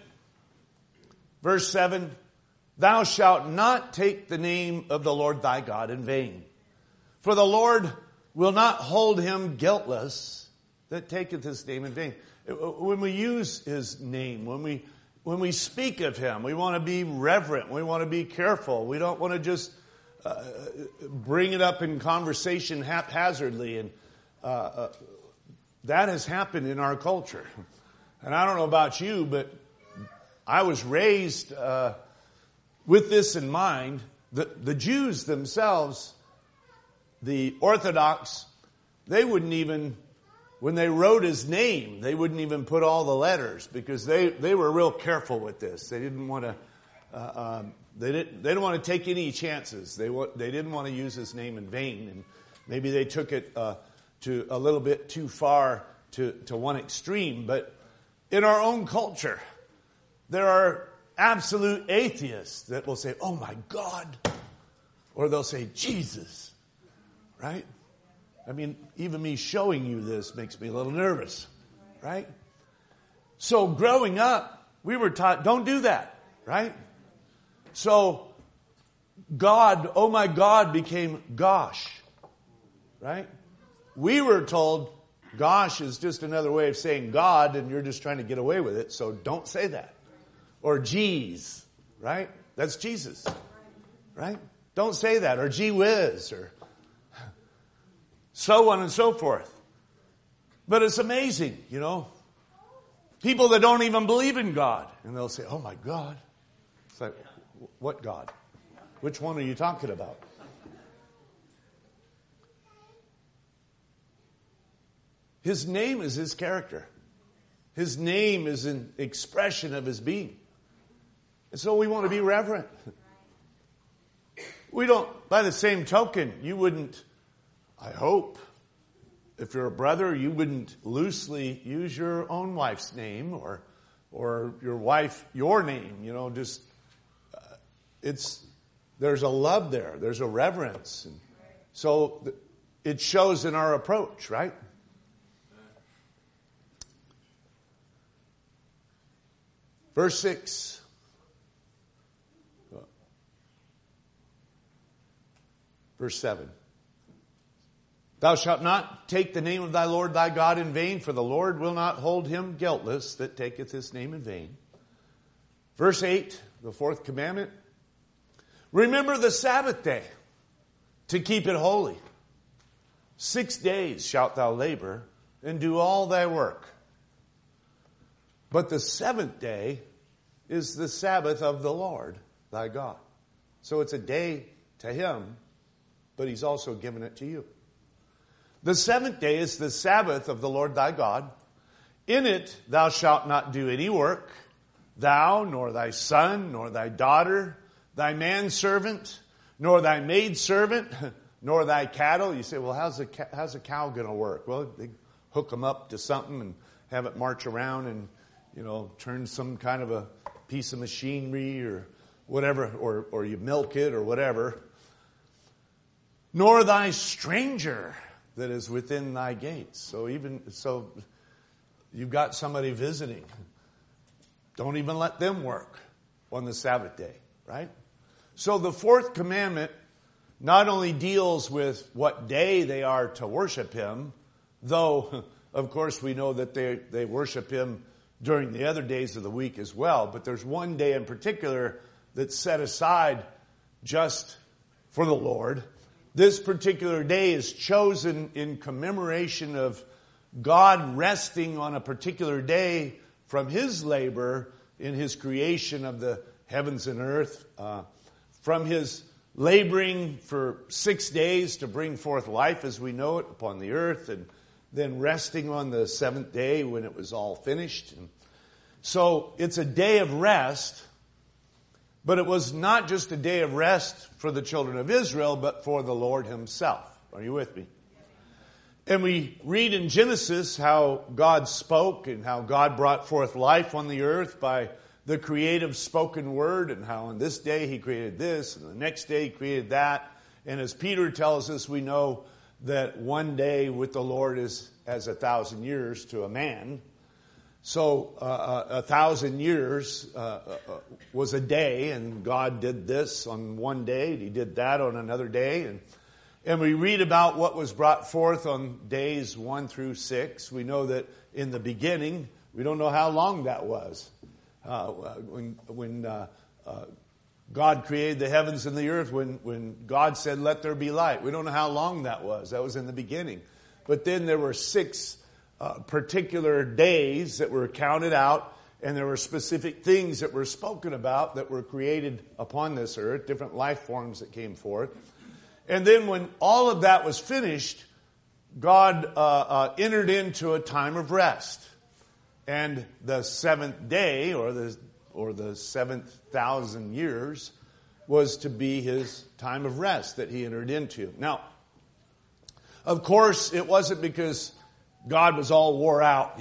verse 7, thou shalt not take the name of the Lord thy God in vain. For the Lord will not hold him guiltless that taketh his name in vain. When we use his name, when we speak of him, we want to be reverent. We want to be careful. We don't want to just bring it up in conversation haphazardly. And that has happened in our culture. And I don't know about you, but I was raised with this in mind. The Jews themselves, the Orthodox, they wouldn't even, when they wrote his name, they wouldn't even put all the letters, because they were real careful with this. They didn't want to they didn't want to take any chances. They didn't want to use his name in vain, and maybe they took it to a little bit too far to one extreme. But in our own culture, there are absolute atheists that will say, "Oh my God," or they'll say Jesus, right? I mean, even me showing you this makes me a little nervous, right? So growing up, we were taught, don't do that, right? So God, oh my God, became gosh, right? We were told gosh is just another way of saying God, and you're just trying to get away with it, so don't say that. Or geez, right? That's Jesus, right? Don't say that. Or gee whiz, or so on and so forth. But it's amazing, you know. People that don't even believe in God, and they'll say, oh my God. It's like, what God? Which one are you talking about? His name is his character. His name is an expression of his being. And so we want to be reverent. We don't, by the same token, you wouldn't, I hope, if you're a brother, you wouldn't loosely use your own wife's name or your wife, your name, you know, just, there's a love there. There's a reverence. And so it shows in our approach, right? Verse 6. Verse 7. Thou shalt not take the name of thy Lord thy God in vain, for the Lord will not hold him guiltless that taketh his name in vain. Verse 8, the fourth commandment. Remember the Sabbath day to keep it holy. 6 days shalt thou labor and do all thy work. But the seventh day is the Sabbath of the Lord thy God. So it's a day to him, but he's also given it to you. The seventh day is the Sabbath of the Lord thy God. In it thou shalt not do any work, thou, nor thy son, nor thy daughter, thy manservant, nor thy maidservant, nor thy cattle. You say, well, how's a cow going to work? Well, they hook them up to something and have it march around and, you know, turn some kind of a piece of machinery or whatever, or you milk it or whatever. Nor thy stranger that is within thy gates. So you've got somebody visiting. Don't even let them work on the Sabbath day, right? So the fourth commandment not only deals with what day they are to worship him, though, of course, we know that they worship him during the other days of the week as well. But there's one day in particular that's set aside just for the Lord. This particular day is chosen in commemoration of God resting on a particular day from His labor in His creation of the heavens and earth, from His laboring for 6 days to bring forth life as we know it upon the earth, and then resting on the seventh day when it was all finished. And so it's a day of rest, but it was not just a day of rest for the children of Israel, but for the Lord Himself. Are you with me? And we read in Genesis how God spoke and how God brought forth life on the earth by the creative spoken word, and how on this day He created this and the next day He created that. And as Peter tells us, we know that one day with the Lord is as 1,000 years to a man. So 1,000 years was a day, and God did this on one day, and He did that on another day. And we read about what was brought forth on days 1 through 6. We know that in the beginning, we don't know how long that was. When God created the heavens and the earth, when God said, "Let there be light." We don't know how long that was. That was in the beginning. But then there were 6 particular days that were counted out, and there were specific things that were spoken about that were created upon this earth, different life forms that came forth. And then when all of that was finished, God entered into a time of rest. And the seventh day, or the 7,000 years, was to be His time of rest that He entered into. Now, of course, it wasn't because God was all wore out,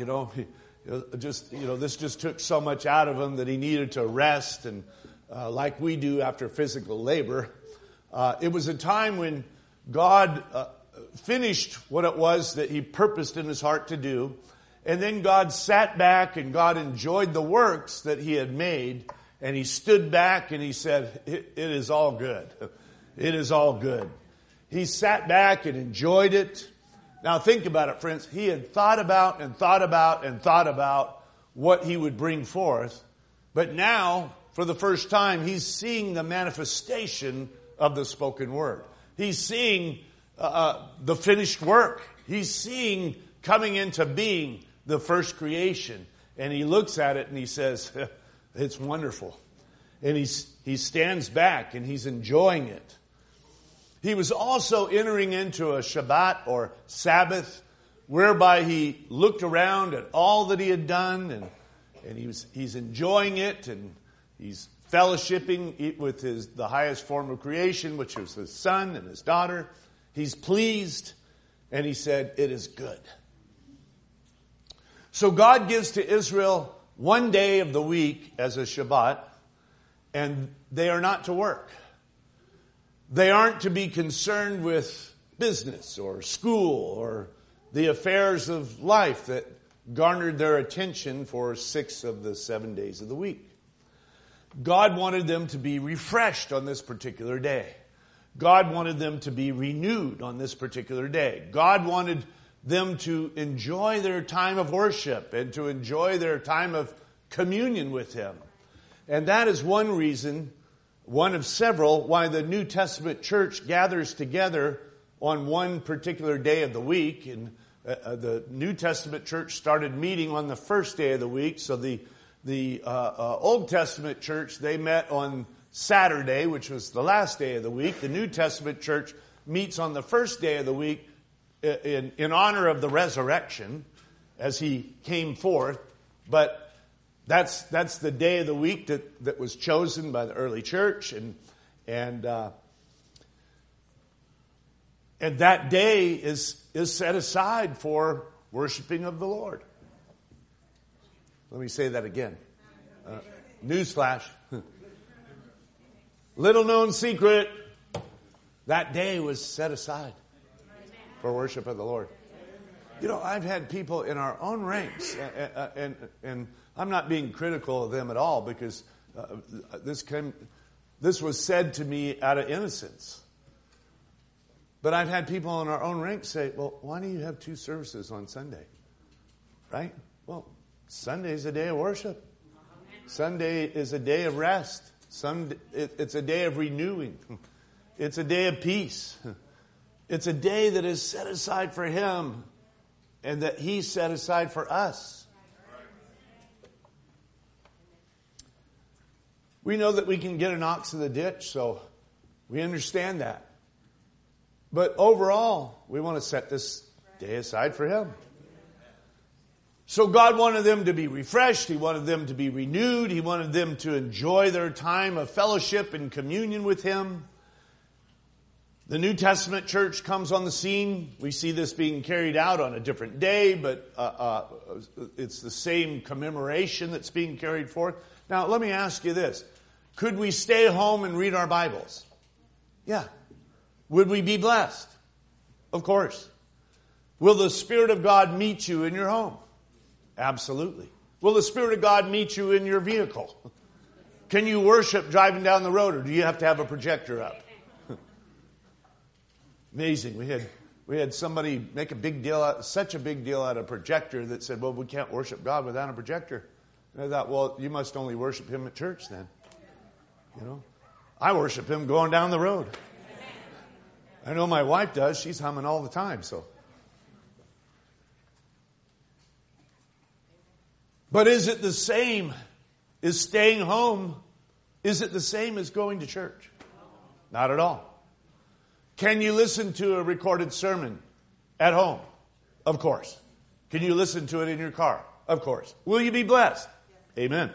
this just took so much out of Him that He needed to rest, and like we do after physical labor. It was a time when God finished what it was that He purposed in His heart to do. And then God sat back and God enjoyed the works that He had made. And He stood back and He said, it is all good. It is all good. He sat back and enjoyed it. Now think about it, friends. He had thought about and thought about and thought about what He would bring forth. But now, for the first time, He's seeing the manifestation of the spoken word. He's seeing the finished work. He's seeing coming into being the first creation. And He looks at it and He says, it's wonderful. And he stands back and He's enjoying it. He was also entering into a Shabbat or Sabbath, whereby He looked around at all that He had done, and he's enjoying it, and He's fellowshipping with the highest form of creation, which was His son and His daughter. He's pleased, and He said, it is good. So God gives to Israel one day of the week as a Shabbat, and they are not to work. They aren't to be concerned with business or school or the affairs of life that garnered their attention for 6 of the 7 days of the week. God wanted them to be refreshed on this particular day. God wanted them to be renewed on this particular day. God wanted them to enjoy their time of worship and to enjoy their time of communion with Him. And that is one reason, one of several, why the New Testament church gathers together on one particular day of the week. And the New Testament church started meeting on the first day of the week. So the Old Testament church, they met on Saturday, which was the last day of the week. The New Testament church meets on the first day of the week in honor of the resurrection as He came forth. But that's the day of the week that was chosen by the early church, and that day is set aside for worshiping of the Lord. Let me say that again. Newsflash. Little known secret. That day was set aside for worship of the Lord. I've had people in our own ranks, and I'm not being critical of them at all, because this was said to me out of innocence. But I've had people in our own ranks say, well, why do you have 2 services on Sunday? Right? Well, Sunday is a day of worship. Sunday is a day of rest. It's a day of renewing. It's a day of peace. It's a day that is set aside for Him and that He set aside for us. We know that we can get an ox in the ditch, so we understand that. But overall, we want to set this day aside for Him. So God wanted them to be refreshed. He wanted them to be renewed. He wanted them to enjoy their time of fellowship and communion with Him. The New Testament church comes on the scene. We see this being carried out on a different day, but it's the same commemoration that's being carried forth. Now, let me ask you this. Could we stay home and read our Bibles? Yeah. Would we be blessed? Of course. Will the Spirit of God meet you in your home? Absolutely. Will the Spirit of God meet you in your vehicle? Can you worship driving down the road, or do you have to have a projector up? Amazing. We had somebody make such a big deal out of a projector that said, well, we can't worship God without a projector. And I thought, well, you must only worship Him at church then. You know, I worship Him going down the road. I know my wife does. She's humming all the time, so. But is it the same? Is staying home, is it the same as going to church? Not at all. Can you listen to a recorded sermon at home? Of course. Can you listen to it in your car? Of course. Will you be blessed? Amen.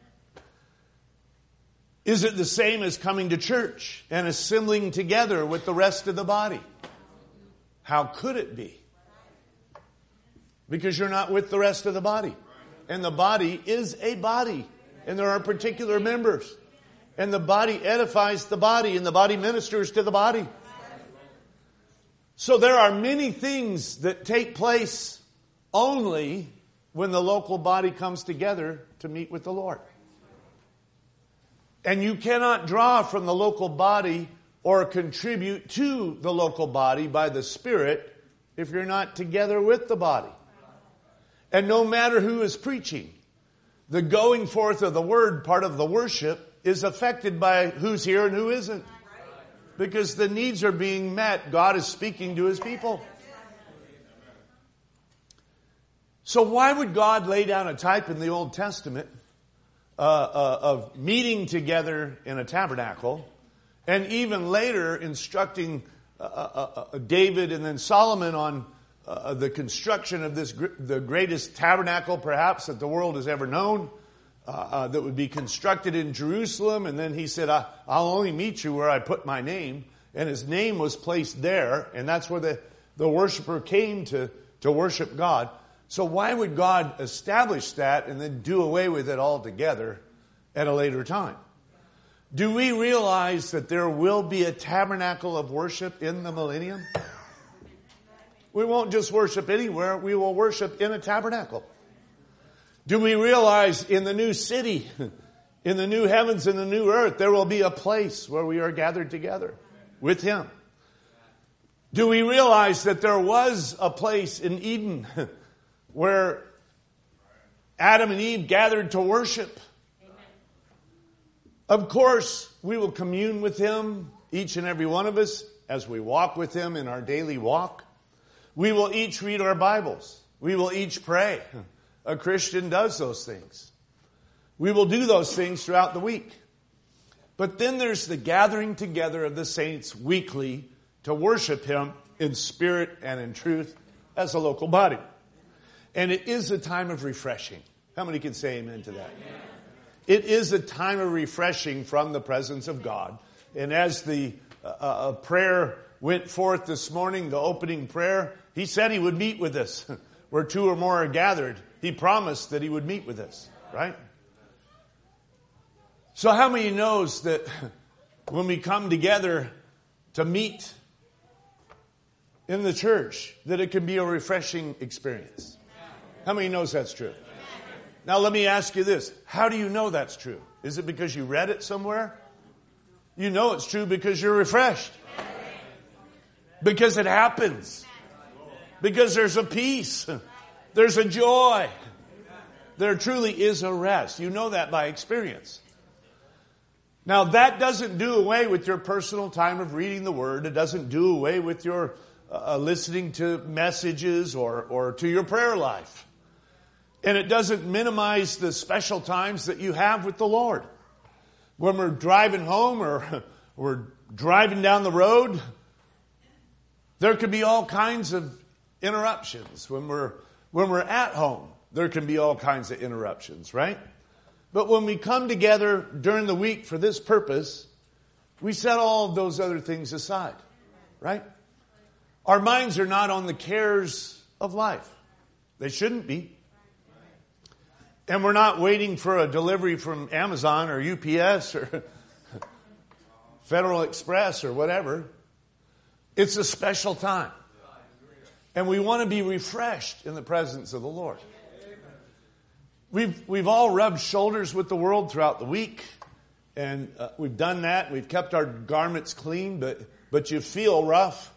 Is it the same as coming to church and assembling together with the rest of the body? How could it be? Because you're not with the rest of the body. And the body is a body. And there are particular members. And the body edifies the body, and the body ministers to the body. So there are many things that take place only when the local body comes together to meet with the Lord. And you cannot draw from the local body or contribute to the local body by the Spirit if you're not together with the body. And no matter who is preaching, the going forth of the word, part of the worship, is affected by who's here and who isn't. Because the needs are being met. God is speaking to His people. So why would God lay down a type in the Old Testament of meeting together in a tabernacle, and even later instructing David and then Solomon on the construction of the greatest tabernacle perhaps that the world has ever known, that would be constructed in Jerusalem? And then He said, I'll only meet you where I put my name. And His name was placed there, and that's where the worshiper came to worship God. So why would God establish that and then do away with it altogether at a later time? Do we realize that there will be a tabernacle of worship in the millennium? We won't just worship anywhere. We will worship in a tabernacle. Do we realize in the new city, in the new heavens and the new earth, there will be a place where we are gathered together with Him? Do we realize that there was a place in Eden where Adam and Eve gathered to worship? Amen. Of course, we will commune with Him, each and every one of us, as we walk with Him in our daily walk. We will each read our Bibles. We will each pray. A Christian does those things. We will do those things throughout the week. But then there's the gathering together of the saints weekly to worship Him in spirit and in truth as a local body. And it is a time of refreshing. How many can say amen to that? Amen. It is a time of refreshing from the presence of God. And as the prayer went forth this morning, the opening prayer, He said He would meet with us. Where two or more are gathered, He promised that He would meet with us, right? So how many knows that when we come together to meet in the church, that it can be a refreshing experience? How many knows that's true? Now let me ask you this. How do you know that's true? Is it because you read it somewhere? You know it's true because you're refreshed. Because it happens. Because there's a peace. There's a joy. There truly is a rest. You know that by experience. Now, that doesn't do away with your personal time of reading the Word. It doesn't do away with your listening to messages or to your prayer life. And it doesn't minimize the special times that you have with the Lord. When we're driving home or we're driving down the road, there could be all kinds of interruptions. When we're at home, there can be all kinds of interruptions, right? But when we come together during the week for this purpose, we set all of those other things aside, right? Our minds are not on the cares of life. They shouldn't be. And we're not waiting for a delivery from Amazon or UPS or Federal Express or whatever. It's a special time. And we want to be refreshed in the presence of the Lord. We've all rubbed shoulders with the world throughout the week. And we've done that. We've kept our garments clean, but you feel rough.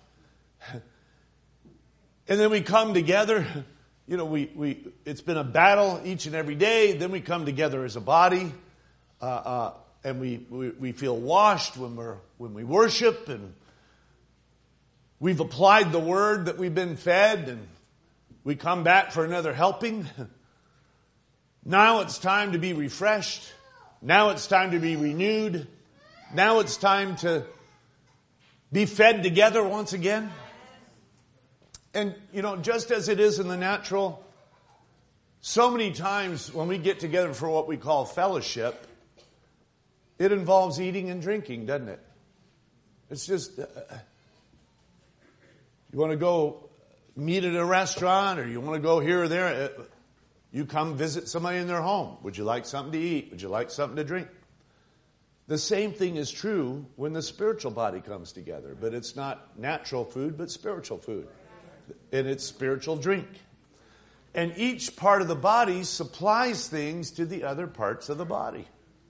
And then we come together. You know, it's been a battle each and every day. Then we come together as a body. And we feel washed when we worship, and we've applied the word that we've been fed, and we come back for another helping. Now it's time to be refreshed. Now it's time to be renewed. Now it's time to be fed together once again. And, you know, just as it is in the natural, so many times when we get together for what we call fellowship, it involves eating and drinking, doesn't it? It's just, you want to go meet at a restaurant, or you want to go here or there, you come visit somebody in their home. Would you like something to eat? Would you like something to drink? The same thing is true when the spiritual body comes together, but it's not natural food, but spiritual food. And it's spiritual drink. And each part of the body supplies things to the other parts of the body.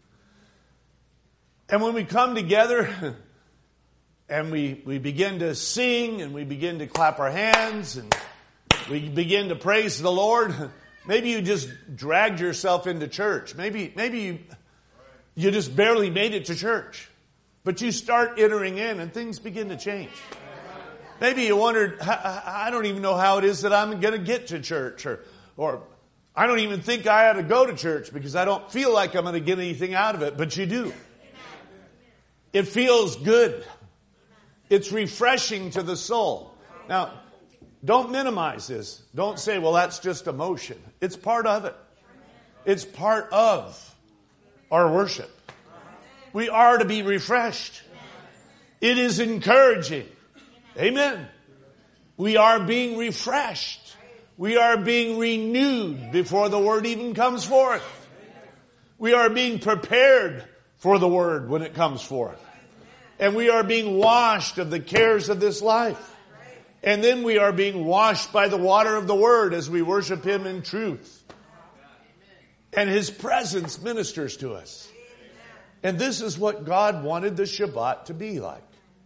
And when we come together and we begin to sing and we begin to clap our hands and we begin to praise the Lord, maybe you just dragged yourself into church. Maybe you just barely made it to church. But you start entering in and things begin to change. Maybe you wondered, I don't even know how it is that I'm going to get to church. Or I don't even think I ought to go to church because I don't feel like I'm going to get anything out of it. But you do. It feels good. It's refreshing to the soul. Now, don't minimize this. Don't say, well, that's just emotion. It's part of it. It's part of our worship. We are to be refreshed. It is encouraging. Amen. We are being refreshed. We are being renewed before the word even comes forth. We are being prepared for the word when it comes forth. And we are being washed of the cares of this life. And then we are being washed by the water of the word as we worship him in truth. And his presence ministers to us. And this is what God wanted the Shabbat to be like.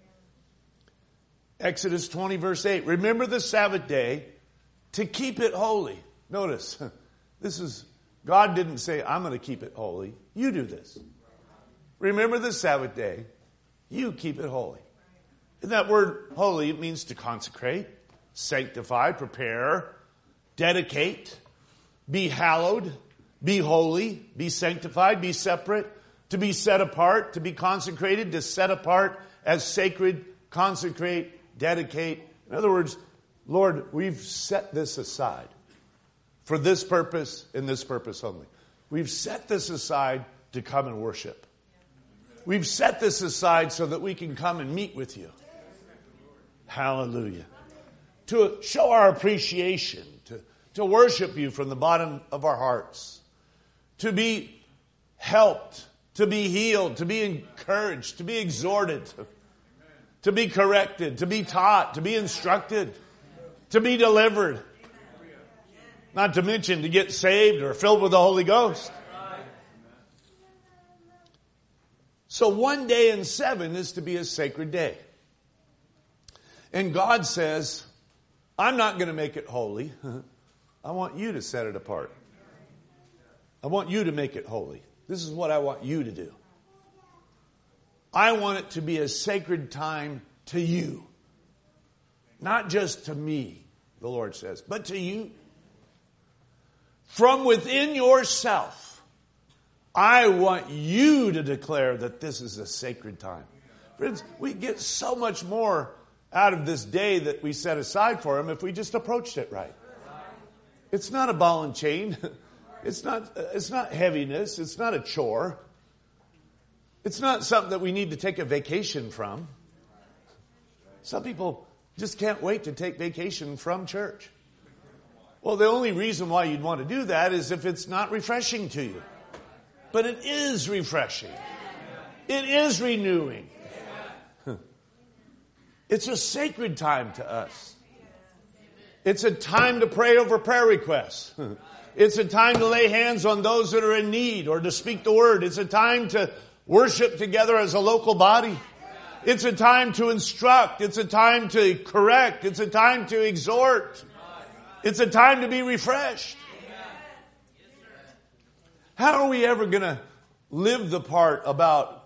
Exodus 20 verse 8. Remember the Sabbath day to keep it holy. Notice, God didn't say, I'm going to keep it holy. You do this. Remember the Sabbath day. You keep it holy. And that word holy, it means to consecrate, sanctify, prepare, dedicate, be hallowed, be holy, be sanctified, be separate, to be set apart, to be consecrated, to set apart as sacred, consecrate, dedicate. In other words, Lord, we've set this aside for this purpose and this purpose only. We've set this aside to come and worship. We've set this aside so that we can come and meet with you. Hallelujah. To show our appreciation, to worship you from the bottom of our hearts. To be helped, to be healed, to be encouraged, to be exhorted, to be corrected, to be taught, to be instructed, to be delivered. Not to mention to get saved or filled with the Holy Ghost. So one day in 7 is to be a sacred day. And God says, I'm not going to make it holy. I want you to set it apart. I want you to make it holy. This is what I want you to do. I want it to be a sacred time to you. Not just to me, the Lord says, but to you. From within yourself, I want you to declare that this is a sacred time. Friends, we get so much more out of this day that we set aside for Him if we just approached it right. It's not a ball and chain. It's not heaviness. It's not a chore. It's not something that we need to take a vacation from. Some people just can't wait to take vacation from church. Well, the only reason why you'd want to do that is if it's not refreshing to you. But it is refreshing. It is renewing. It's a sacred time to us. It's a time to pray over prayer requests. It's a time to lay hands on those that are in need or to speak the word. It's a time to worship together as a local body. It's a time to instruct. It's a time to correct. It's a time to exhort. It's a time to be refreshed. How are we ever going to live the part about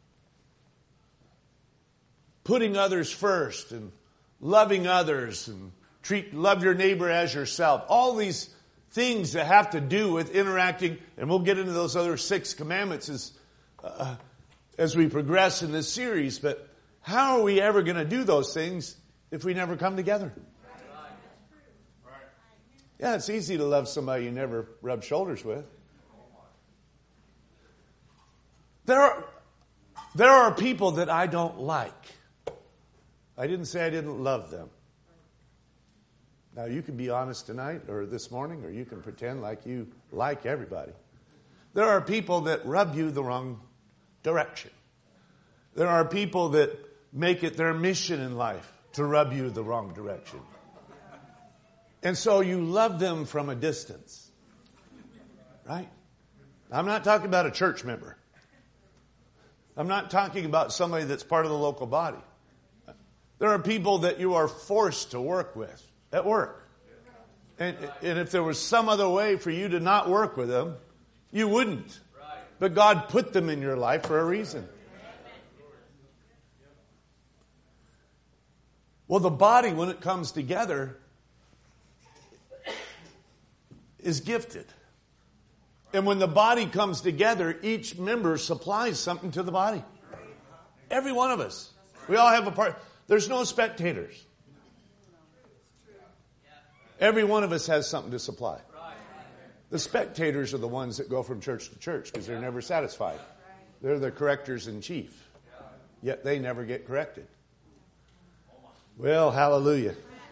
putting others first and loving others and love your neighbor as yourself? All these things that have to do with interacting, and we'll get into those other 6 commandments as we progress in this series, but how are we ever going to do those things if we never come together? Yeah, it's easy to love somebody you never rub shoulders with. There are people that I don't like. I didn't say I didn't love them. Now, you can be honest tonight or this morning, or you can pretend like you like everybody. There are people that rub you the wrong direction. There are people that make it their mission in life to rub you the wrong direction. And so you love them from a distance. Right? I'm not talking about a church member. I'm not talking about somebody that's part of the local body. There are people that you are forced to work with at work. And if there was some other way for you to not work with them, you wouldn't. But God put them in your life for a reason. Well, the body, when it comes together, is gifted. And when the body comes together, each member supplies something to the body. Every one of us. We all have a part. There's no spectators. Every one of us has something to supply. The spectators are the ones that go from church to church because they're never satisfied. They're the correctors in chief. Yet they never get corrected. Well, hallelujah.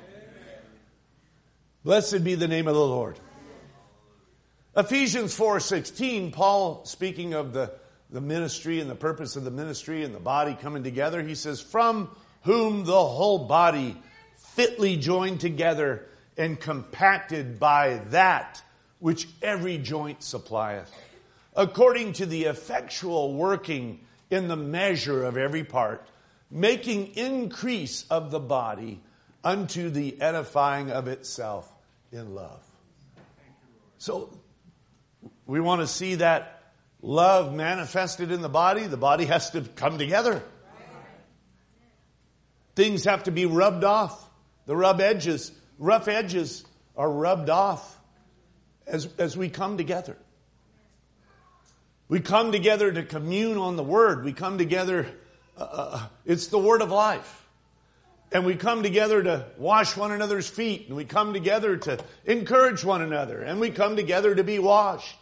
Blessed be the name of the Lord. Ephesians 4:16, Paul, speaking of the ministry and the purpose of the ministry and the body coming together, he says, from whom the whole body fitly joined together and compacted by that which every joint supplieth, according to the effectual working in the measure of every part, making increase of the body unto the edifying of itself in love. So, we want to see that love manifested in the body has to come together. Things have to be rubbed off. The rough edges are rubbed off as we come together. We come together to commune on the Word. We come together, it's the Word of life. And we come together to wash one another's feet. And we come together to encourage one another. And we come together to be washed.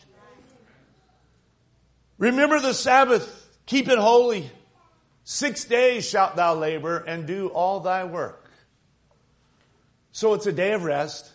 Remember the Sabbath, keep it holy. 6 days shalt thou labor and do all thy work. So it's a day of rest.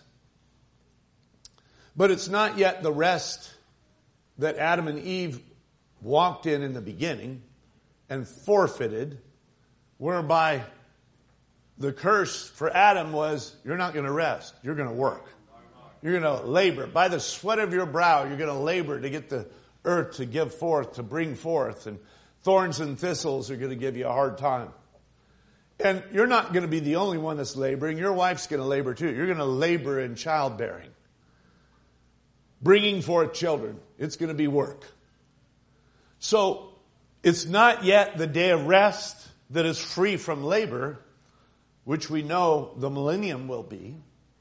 But it's not yet the rest that Adam and Eve walked in the beginning and forfeited, whereby the curse for Adam was, you're not going to rest. You're going to work. You're going to labor. By the sweat of your brow, you're going to labor to get the earth to give forth, to bring forth. And thorns and thistles are going to give you a hard time. And you're not going to be the only one that's laboring. Your wife's going to labor too. You're going to labor in childbearing. bringing forth children. It's going to be work. So it's not yet the day of rest that is free from labor, which we know the millennium will be.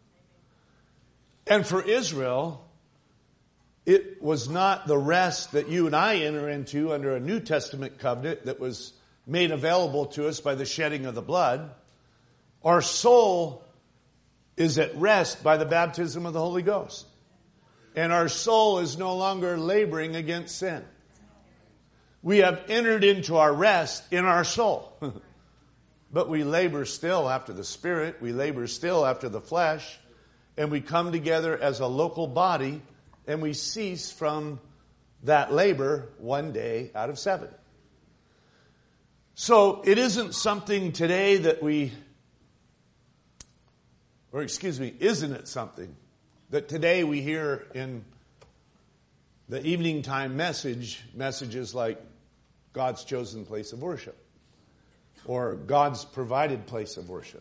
And for Israel, it was not the rest that you and I enter into under a New Testament covenant that was made available to us by the shedding of the blood. Our soul is at rest by the baptism of the Holy Ghost. And our soul is no longer laboring against sin. We have entered into our rest in our soul. But we labor still after the Spirit. We labor still after the flesh. And we come together as a local body, and we cease from that labor one day out of 7. So it isn't something today that isn't it something that today we hear in the evening time messages like God's chosen place of worship or God's provided place of worship.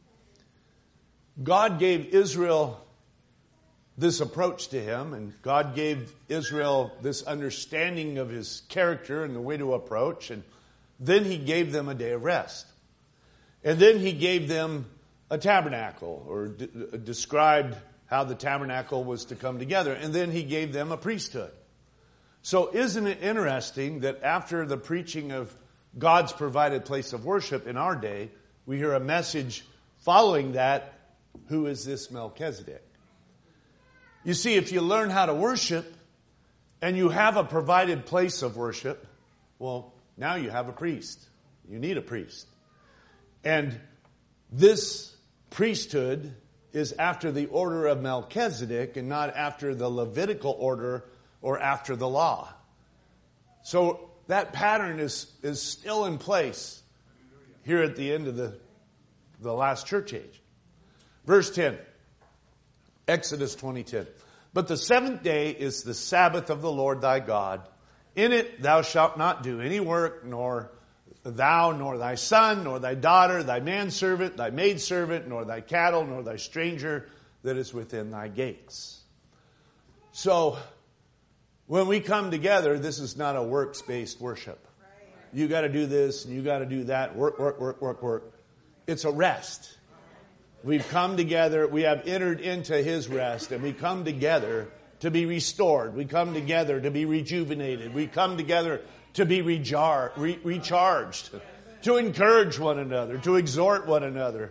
God gave Israel this approach to him, and God gave Israel this understanding of his character and the way to approach, and then he gave them a day of rest. And then he gave them a tabernacle, or described how the tabernacle was to come together. And then he gave them a priesthood. So isn't it interesting that after the preaching of God's provided place of worship in our day, we hear a message following that, who is this Melchizedek? You see, if you learn how to worship and you have a provided place of worship, well, now you have a priest. You need a priest. And this priesthood is after the order of Melchizedek and not after the Levitical order or after the law. So that pattern is still in place here at the end of the last church age. Verse 10, Exodus 20:10. But the 7th day is the Sabbath of the Lord thy God. In it thou shalt not do any work, nor thou, nor thy son, nor thy daughter, thy manservant, thy maidservant, nor thy cattle, nor thy stranger that is within thy gates. So, when we come together, this is not a works-based worship. You got to do this, and you got to do that. Work, work, work, work, work. It's a rest. We've come together, we have entered into his rest, and we come together to be restored. We come together to be rejuvenated. We come together to be recharged, to encourage one another, to exhort one another.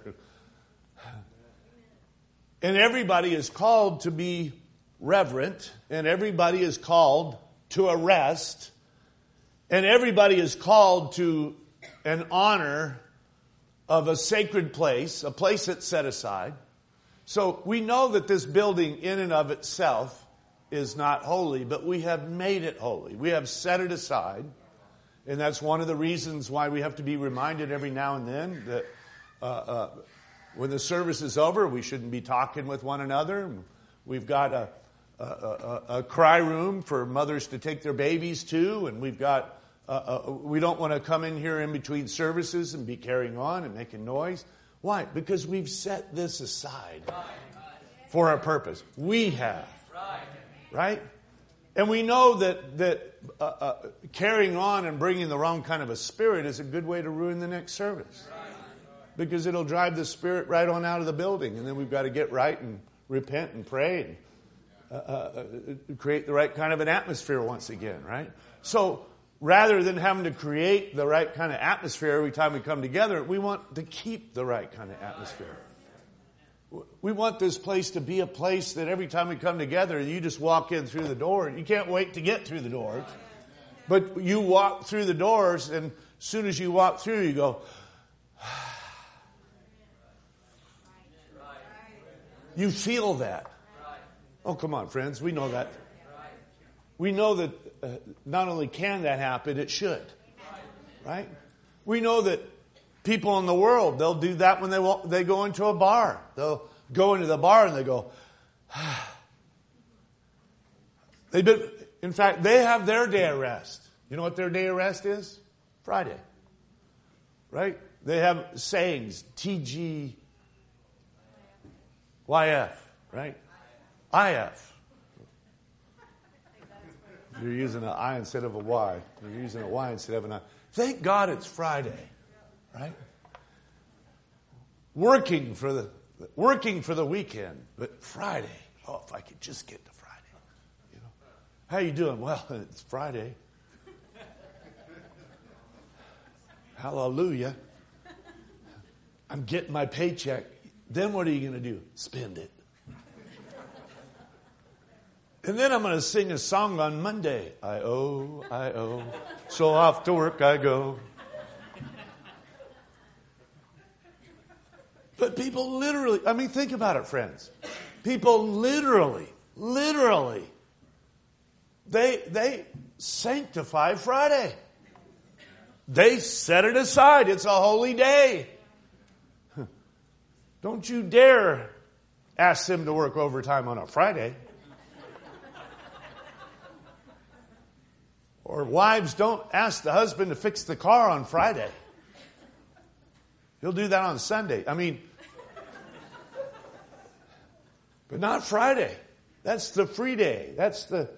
And everybody is called to be reverent, and everybody is called to a rest, and everybody is called to an honor of a sacred place, a place that's set aside. So we know that this building in and of itself is not holy, but we have made it holy. We have set it aside. And that's one of the reasons why we have to be reminded every now and then that when the service is over, we shouldn't be talking with one another. We've got a cry room for mothers to take their babies to, and we've got we don't want to come in here in between services and be carrying on and making noise. Why? Because we've set this aside for a purpose. We have. Right? And we know that carrying on and bringing the wrong kind of a spirit is a good way to ruin the next service. Because it'll drive the spirit right on out of the building. And then we've got to get right and repent and pray and create the right kind of an atmosphere once again, right? So rather than having to create the right kind of atmosphere every time we come together, we want to keep the right kind of atmosphere. We want this place to be a place that every time we come together, you just walk in through the door. You can't wait to get through the doors. But you walk through the doors, and as soon as you walk through, you go, you feel that. Oh, come on, friends. We know that. We know that not only can that happen, it should. Right? We know that people in the world, they'll do that when they go into a bar. They'll go into the bar and they go, in fact, they have their day of rest. You know what their day of rest is? Friday. Right? They have sayings, TGYF, right? IF. You're using an I instead of a Y. You're using a Y instead of an I. Thank God it's Friday, right? Working for the weekend, but Friday. Oh, if I could just get to Friday. You know, how you doing? Well, it's Friday. Hallelujah. I'm getting my paycheck. Then what are you going to do? Spend it. And then I'm going to sing a song on Monday. I owe, so off to work I go. But people literally, I mean, think about it, friends. People literally, they sanctify Friday. They set it aside. It's a holy day. Don't you dare ask them to work overtime on a Friday. Or wives, don't ask the husband to fix the car on Friday. He'll do that on Sunday. I mean, but not Friday. That's the free day. That's the,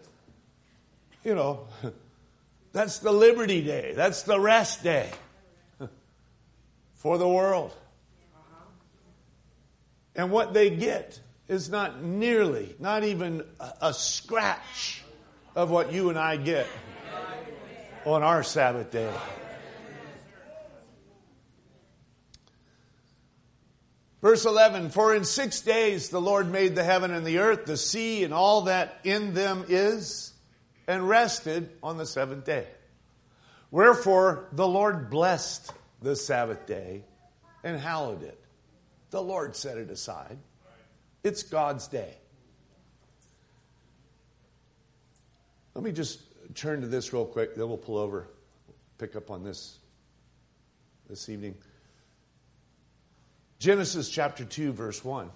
that's the liberty day. That's the rest day for the world. And what they get is not even a scratch of what you and I get on our Sabbath day. Verse 11, for in 6 days the Lord made the heaven and the earth, the sea, and all that in them is, and rested on the seventh day. Wherefore the Lord blessed the Sabbath day and hallowed it. The Lord set it aside. It's God's day. Let me just turn to this real quick, then we'll pull over, pick up on this evening. Genesis chapter 2, verse 1.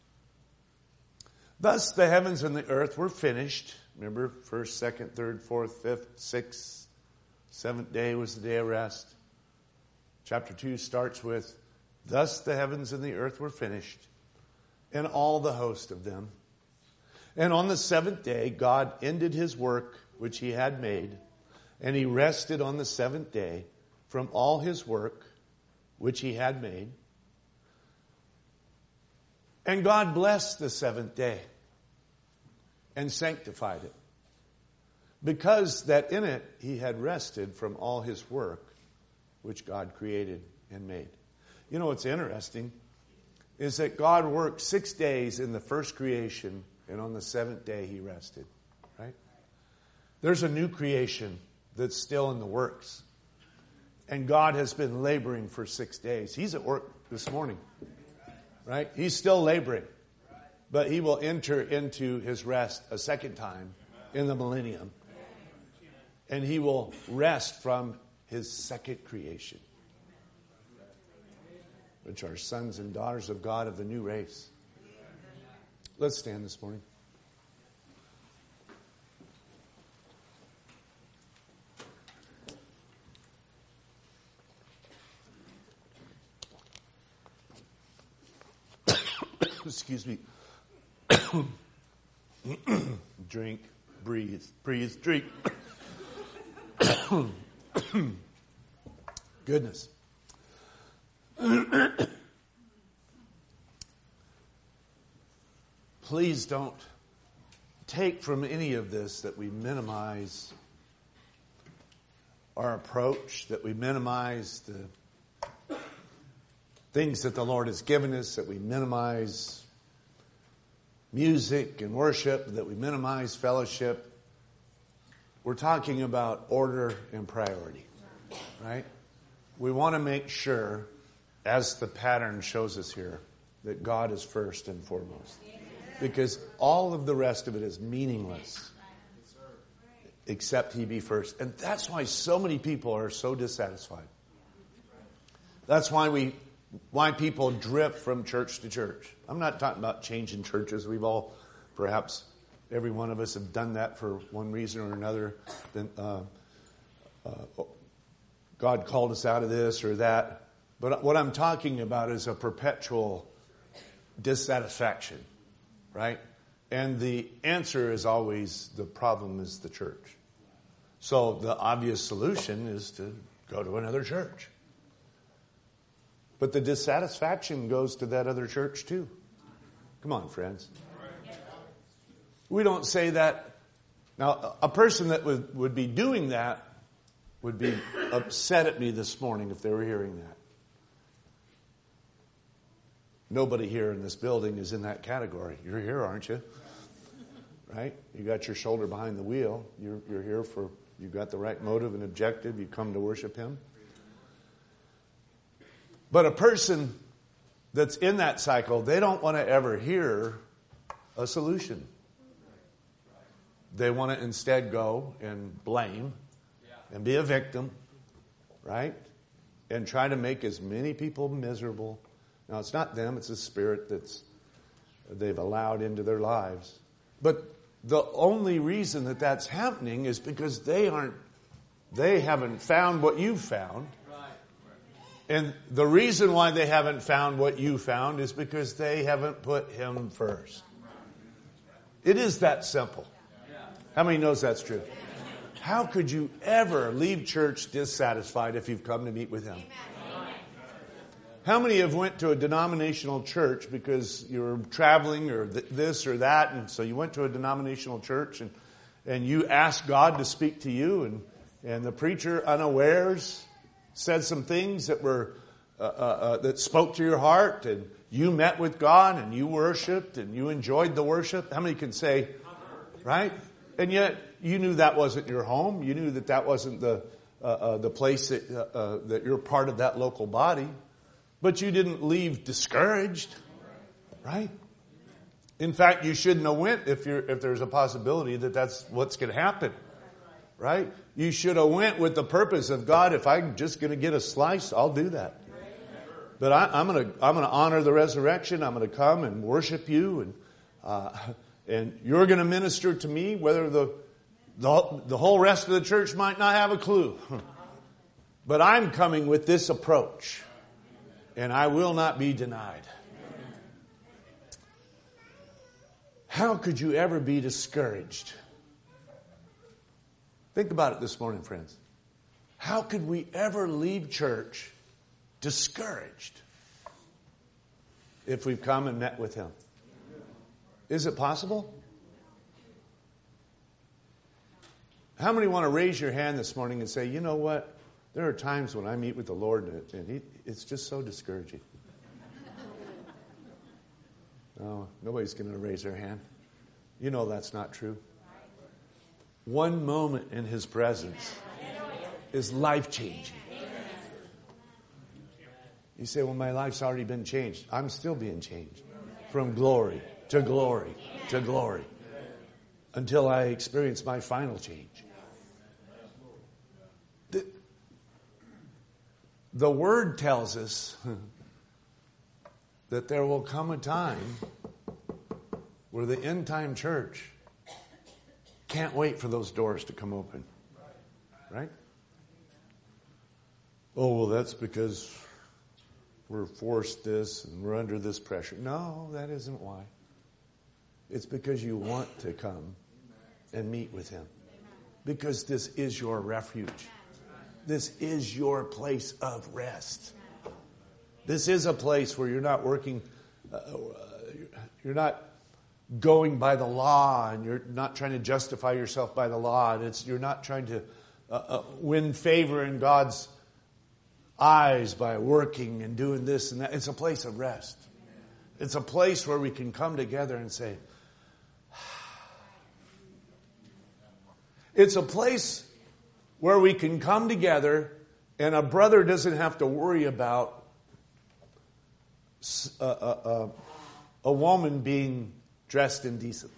Thus the heavens and the earth were finished. Remember, first, second, third, fourth, fifth, sixth, seventh day was the day of rest. Chapter 2 starts with, thus the heavens and the earth were finished, and all the host of them. And on the seventh day, God ended his work which he had made, and he rested on the seventh day from all his work which he had made. And God blessed the seventh day and sanctified it, because that in it he had rested from all his work which God created and made. You know what's interesting is that God worked 6 days in the first creation, and on the seventh day he rested, right? There's a new creation that's still in the works. And God has been laboring for 6 days. He's at work this morning, right? He's still laboring. But he will enter into his rest a second time in the millennium. And he will rest from his second creation, which are sons and daughters of God of the new race. Let's stand this morning. Excuse me. Drink, breathe, drink. Goodness. Please don't take from any of this that we minimize our approach, that we minimize the things that the Lord has given us, that we minimize music and worship, that we minimize fellowship. We're talking about order and priority, right? We want to make sure, as the pattern shows us here, that God is first and foremost. Because all of the rest of it is meaningless except he be first. And that's why so many people are so dissatisfied. That's why people drift from church to church. I'm not talking about changing churches. We've all, perhaps every one of us have done that for one reason or another. God called us out of this or that. But what I'm talking about is a perpetual dissatisfaction, right? And the answer is always, the problem is the church. So the obvious solution is to go to another church. But the dissatisfaction goes to that other church too. Come on, friends. We don't say that. Now, a person that would be doing that would be upset at me this morning if they were hearing that. Nobody here in this building is in that category. You're here, aren't you? Right? You got your shoulder behind the wheel. You're here for, you got the right motive and objective. You come to worship Him. But a person that's in that cycle, they don't want to ever hear a solution. They want to instead go and blame and be a victim, right? And try to make as many people miserable. Now, it's not them, it's a spirit they've allowed into their lives. But the only reason that that's happening is because they haven't found what you've found. And the reason why they haven't found what you found is because they haven't put Him first. It is that simple. How many knows that's true? How could you ever leave church dissatisfied if you've come to meet with Him? How many have went to a denominational church because you were traveling or this or that, and so you went to a denominational church and you asked God to speak to you, and the preacher unawares said some things that were that spoke to your heart, and you met with God and you worshiped and you enjoyed the worship? How many can say, right? And yet you knew that wasn't your home. You knew that wasn't the place that you're part of that local body. But you didn't leave discouraged, right? In fact, you shouldn't have went if there's a possibility that that's what's going to happen, right? You should have went with the purpose of God. If I'm just going to get a slice, I'll do that. But I'm going to honor the resurrection. I'm going to come and worship you, and you're going to minister to me, whether the whole rest of the church might not have a clue. But I'm coming with this approach. And I will not be denied. How could you ever be discouraged? Think about it this morning, friends. How could we ever leave church discouraged if we've come and met with Him? Is it possible? How many want to raise your hand this morning and say, you know what? There are times when I meet with the Lord and it's just so discouraging. No, nobody's going to raise their hand. You know that's not true. One moment in His presence is life-changing. You say, well, my life's already been changed. I'm still being changed from glory to glory to glory until I experience my final change. The Word tells us that there will come a time where the end-time church can't wait for those doors to come open. Right? Oh, well, that's because we're forced this and we're under this pressure. No, that isn't why. It's because you want to come and meet with Him. Because this is your refuge. This is your place of rest. This is a place where you're not working, you're not going by the law, and you're not trying to justify yourself by the law, and you're not trying to win favor in God's eyes by working and doing this and that. It's a place of rest. It's a place where we can come together and say, it's a place where we can come together and a brother doesn't have to worry about a woman being dressed indecently.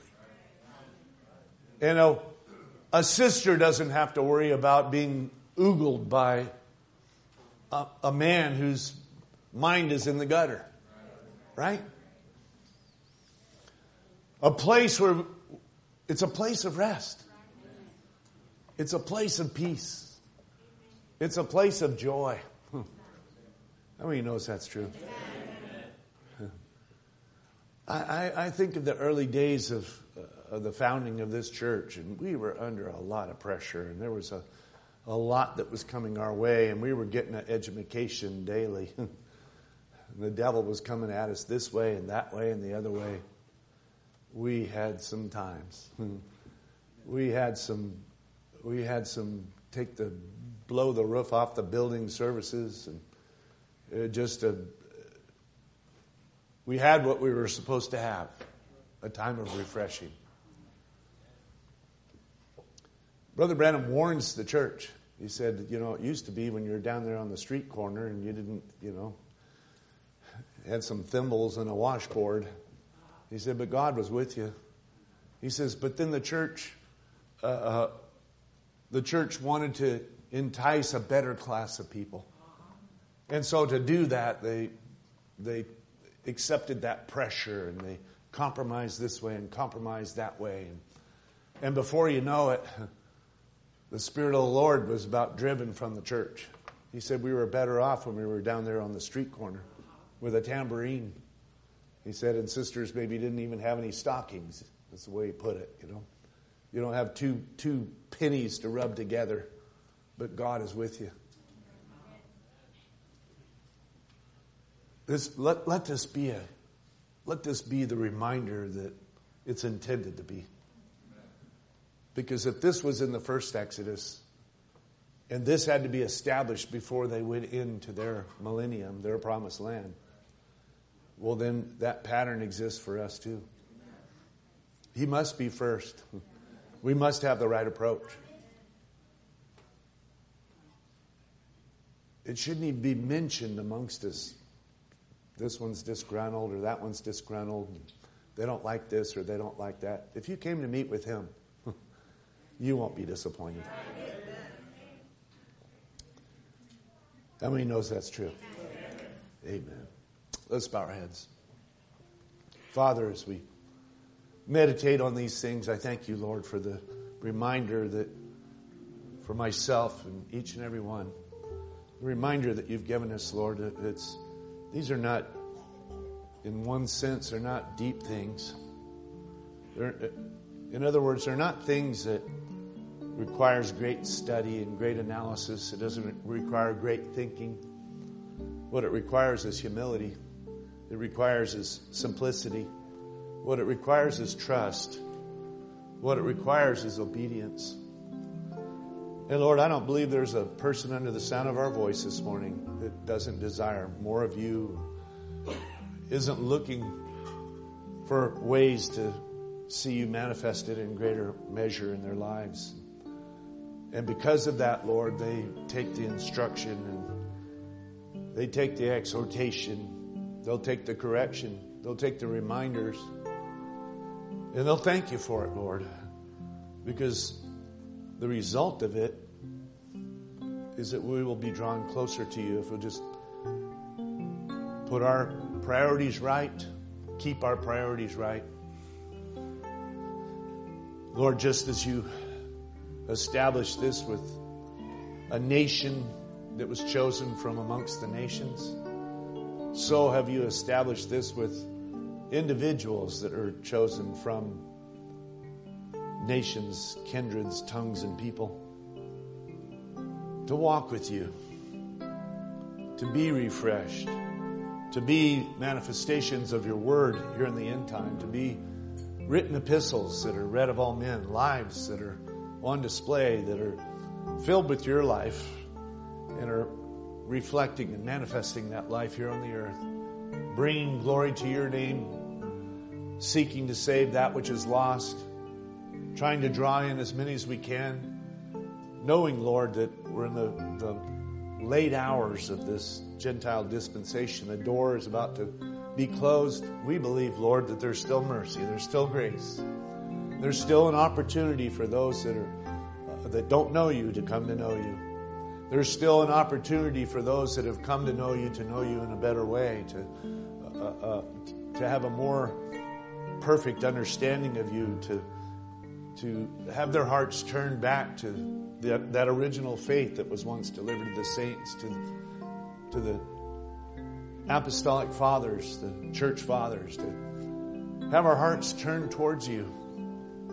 And a sister doesn't have to worry about being oogled by a man whose mind is in the gutter. Right? A place where it's a place of rest. It's a place of peace. It's a place of joy. How many knows that's true? I think of the early days of the founding of this church, and we were under a lot of pressure, and there was a lot that was coming our way, and we were getting an education daily. The devil was coming at us this way and that way and the other way. We had some times. We had some blow the roof off the building services, and we had what we were supposed to have, a time of refreshing. Brother Branham warns the church. He said, it used to be when you were down there on the street corner and you didn't, had some thimbles and a washboard. He said, but God was with you. He says, but then the church wanted to entice a better class of people. And so to do that, they accepted that pressure, and they compromised this way and compromised that way. And before you know it, the Spirit of the Lord was about driven from the church. He said we were better off when we were down there on the street corner with a tambourine. He said, and sisters maybe didn't even have any stockings. That's the way he put it, You don't have two pennies to rub together, but God is with you. Let this be the reminder that it's intended to be. Because if this was in the first Exodus, and this had to be established before they went into their millennium, their promised land, well then that pattern exists for us too. He must be first. We must have the right approach. It shouldn't even be mentioned amongst us. This one's disgruntled or that one's disgruntled. They don't like this or they don't like that. If you came to meet with him, you won't be disappointed. How many knows that's true? Amen. Let's bow our heads. Father, as we meditate on these things, I thank you, Lord, for the reminder that for myself and each and every one, the reminder that you've given us, Lord, that these are not, in one sense, they're not deep things. In other words, they're not things that requires great study and great analysis. It doesn't require great thinking. What it requires is humility. It requires is simplicity. What it requires is trust. What it requires is obedience. And Lord, I don't believe there's a person under the sound of our voice this morning that doesn't desire more of you, isn't looking for ways to see you manifested in greater measure in their lives. And because of that, Lord, they take the instruction and they take the exhortation. They'll take the correction. They'll take the reminders. And they'll thank you for it, Lord. Because the result of it is that we will be drawn closer to you if we'll just put our priorities right, keep our priorities right. Lord, just as you established this with a nation that was chosen from amongst the nations, so have you established this with individuals that are chosen from nations, kindreds, tongues, and people to walk with you, to be refreshed, to be manifestations of your word here in the end time, to be written epistles that are read of all men, lives that are on display, that are filled with your life and are reflecting and manifesting that life here on the earth, bringing glory to your name, seeking to save that which is lost, trying to draw in as many as we can, knowing, Lord, that we're in the late hours of this Gentile dispensation. The door is about to be closed. We believe, Lord, that there's still mercy, there's still grace. There's still an opportunity for those that don't know you to come to know you. There's still an opportunity for those that have come to know you in a better way, to have a more perfect understanding of you, to have their hearts turned back to that original faith that was once delivered to the saints, to the apostolic fathers, the church fathers, to have our hearts turned towards you.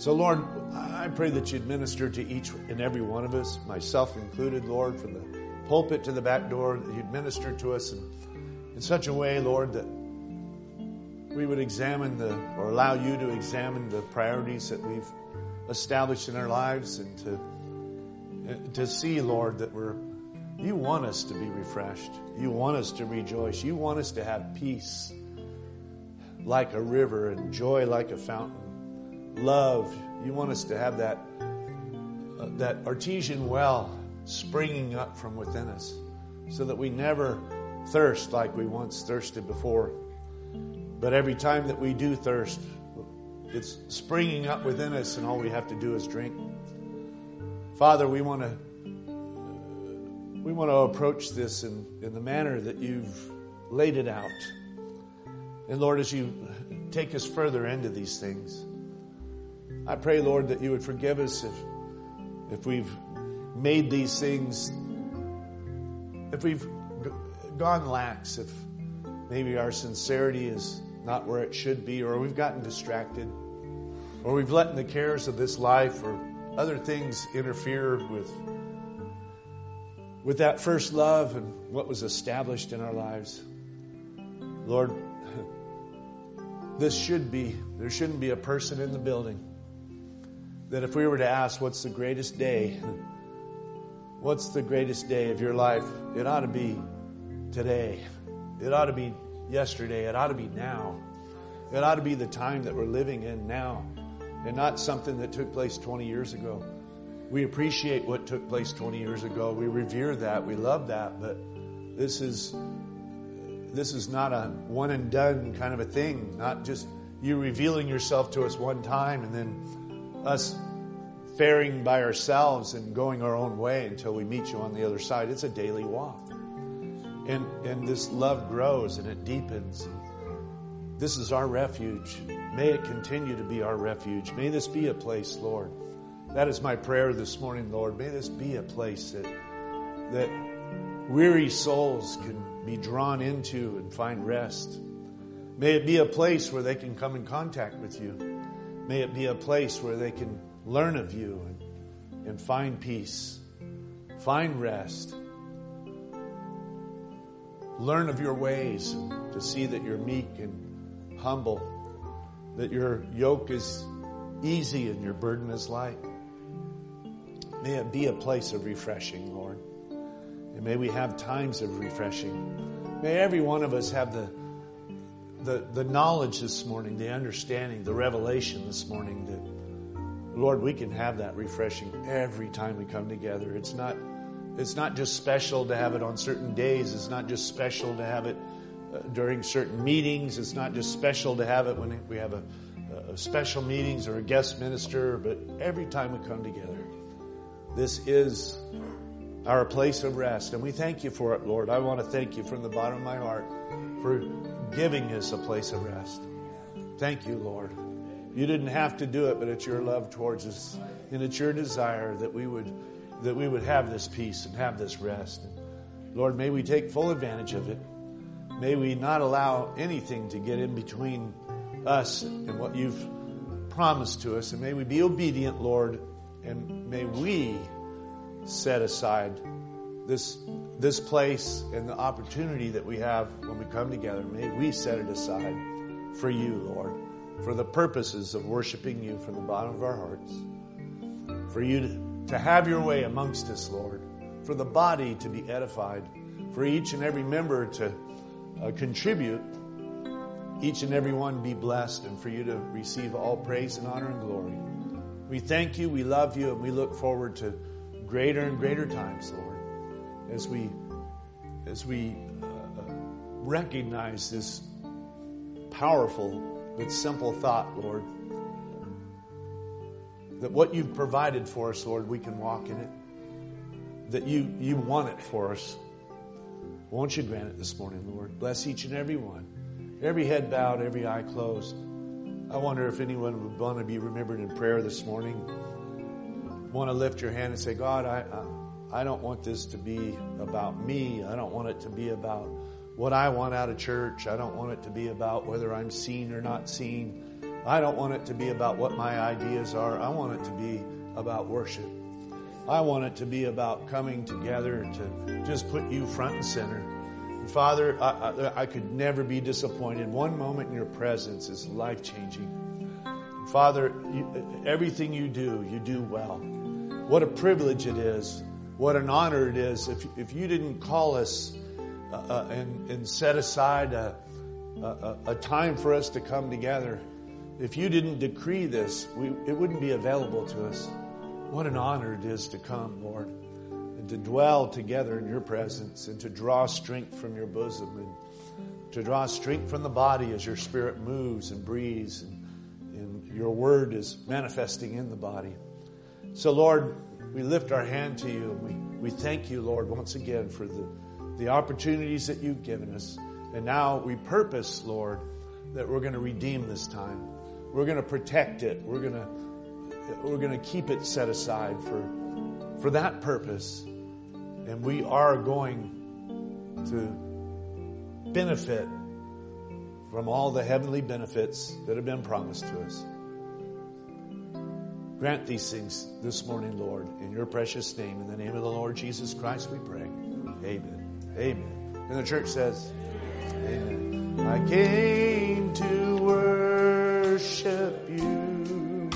So, Lord, I pray that you'd minister to each and every one of us, myself included, Lord, from the pulpit to the back door, that you'd minister to us in such a way, Lord, that we would examine or allow you to examine the priorities that we've established in our lives, and to see, Lord, that you want us to be refreshed. You want us to rejoice. You want us to have peace like a river and joy like a fountain. Love. You want us to have that artesian well springing up from within us, so that we never thirst like we once thirsted before. But every time that we do thirst, it's springing up within us, and all we have to do is drink. Father, we want to approach this in the manner that you've laid it out. And Lord, as you take us further into these things, I pray, Lord, that you would forgive us if we've made these things, if we've gone lax, if maybe our sincerity is not where it should be, or we've gotten distracted, or we've let the cares of this life or other things interfere with that first love and what was established in our lives. Lord, there shouldn't be a person in the building that if we were to ask, what's the greatest day of your life? It ought to be today. It ought to be yesterday. It ought to be now. It ought to be the time that we're living in now, and not something that took place 20 years ago. We appreciate what took place 20 years ago. We revere that. We love that. But this is not a one and done kind of a thing. Not just you revealing yourself to us one time and then us faring by ourselves and going our own way until we meet you on the other side. It's a daily walk. And this love grows and it deepens. This is our refuge. May it continue to be our refuge. May this be a place, Lord. That is my prayer this morning, Lord. May this be a place that weary souls can be drawn into and find rest. May it be a place where they can come in contact with you. May it be a place where they can learn of you and find peace, find rest, learn of your ways, and to see that you're meek and humble, that your yoke is easy and your burden is light. May it be a place of refreshing, Lord. And may we have times of refreshing. May every one of us have the knowledge this morning, the understanding, the revelation this morning that, Lord, we can have that refreshing every time we come together. It's not just special to have it on certain days. It's not just special to have it during certain meetings. It's not just special to have it when we have a special meetings or a guest minister, but every time we come together. This is our place of rest, and we thank you for it, Lord. I want to thank you from the bottom of my heart for giving us a place of rest. Thank you, Lord. You didn't have to do it, but it's your love towards us, and it's your desire that we would have this peace and have this rest. And Lord, may we take full advantage of it. May we not allow anything to get in between us and what you've promised to us, and may we be obedient, Lord, and may we set aside this place and the opportunity that we have when we come together. May we set it aside for you, Lord, for the purposes of worshiping you from the bottom of our hearts, for you to have your way amongst us, Lord, for the body to be edified, for each and every member to contribute, each and every one be blessed, and for you to receive all praise and honor and glory. We thank you, we love you, and we look forward to greater and greater times, Lord, as we recognize this powerful but simple thought, Lord, that what you've provided for us, Lord, we can walk in it, that you want it for us. Won't you grant it this morning, Lord? Bless each and every one. Every head bowed, every eye closed. I wonder if anyone would want to be remembered in prayer this morning. Want to lift your hand and say, God, I don't want this to be about me. I don't want it to be about what I want out of church. I don't want it to be about whether I'm seen or not seen. I don't want it to be about what my ideas are. I want it to be about worship. I want it to be about coming together to just put you front and center. And Father, I could never be disappointed. One moment in your presence is life-changing. Father, everything you do well. What a privilege it is. What an honor it is. If you didn't call us and set aside a time for us to come together, if you didn't decree this, it wouldn't be available to us. What an honor it is to come, Lord, and to dwell together in your presence and to draw strength from your bosom and to draw strength from the body as your Spirit moves and breathes and your word is manifesting in the body. So, Lord, we lift our hand to you and we thank you, Lord, once again for the opportunities that you've given us. And now we purpose, Lord, that we're going to redeem this time. We're going to protect it. We're going to keep it set aside for that purpose. And we are going to benefit from all the heavenly benefits that have been promised to us. Grant these things this morning, Lord, in your precious name. In the name of the Lord Jesus Christ we pray. Amen. Amen. And the church says, amen. I came to worship you.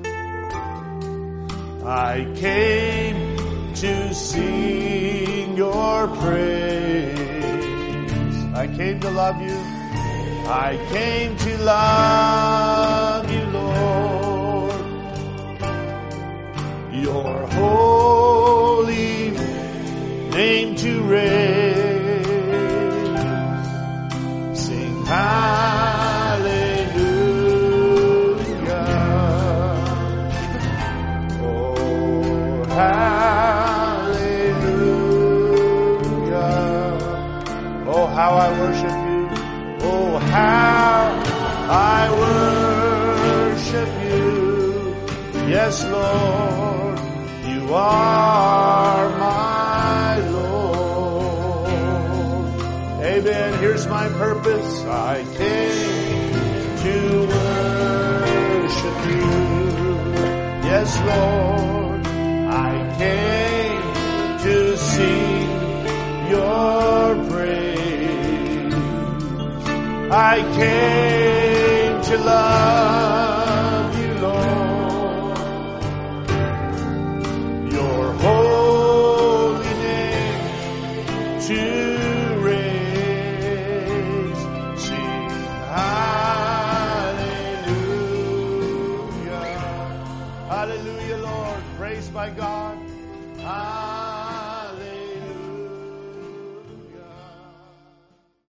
I came to sing your praise. I came to love you. I came to love you, Lord. Your holy name to raise. Sing hallelujah. Oh, hallelujah. Oh, how I worship you. Oh, how I worship you. Yes, Lord, you are my Lord. Amen. Here's my purpose. I came to worship you. Yes, Lord, I came to sing your praise. I came to love you, Lord. Your holy name to raise. Sing hallelujah. Hallelujah, Lord. Praise by God.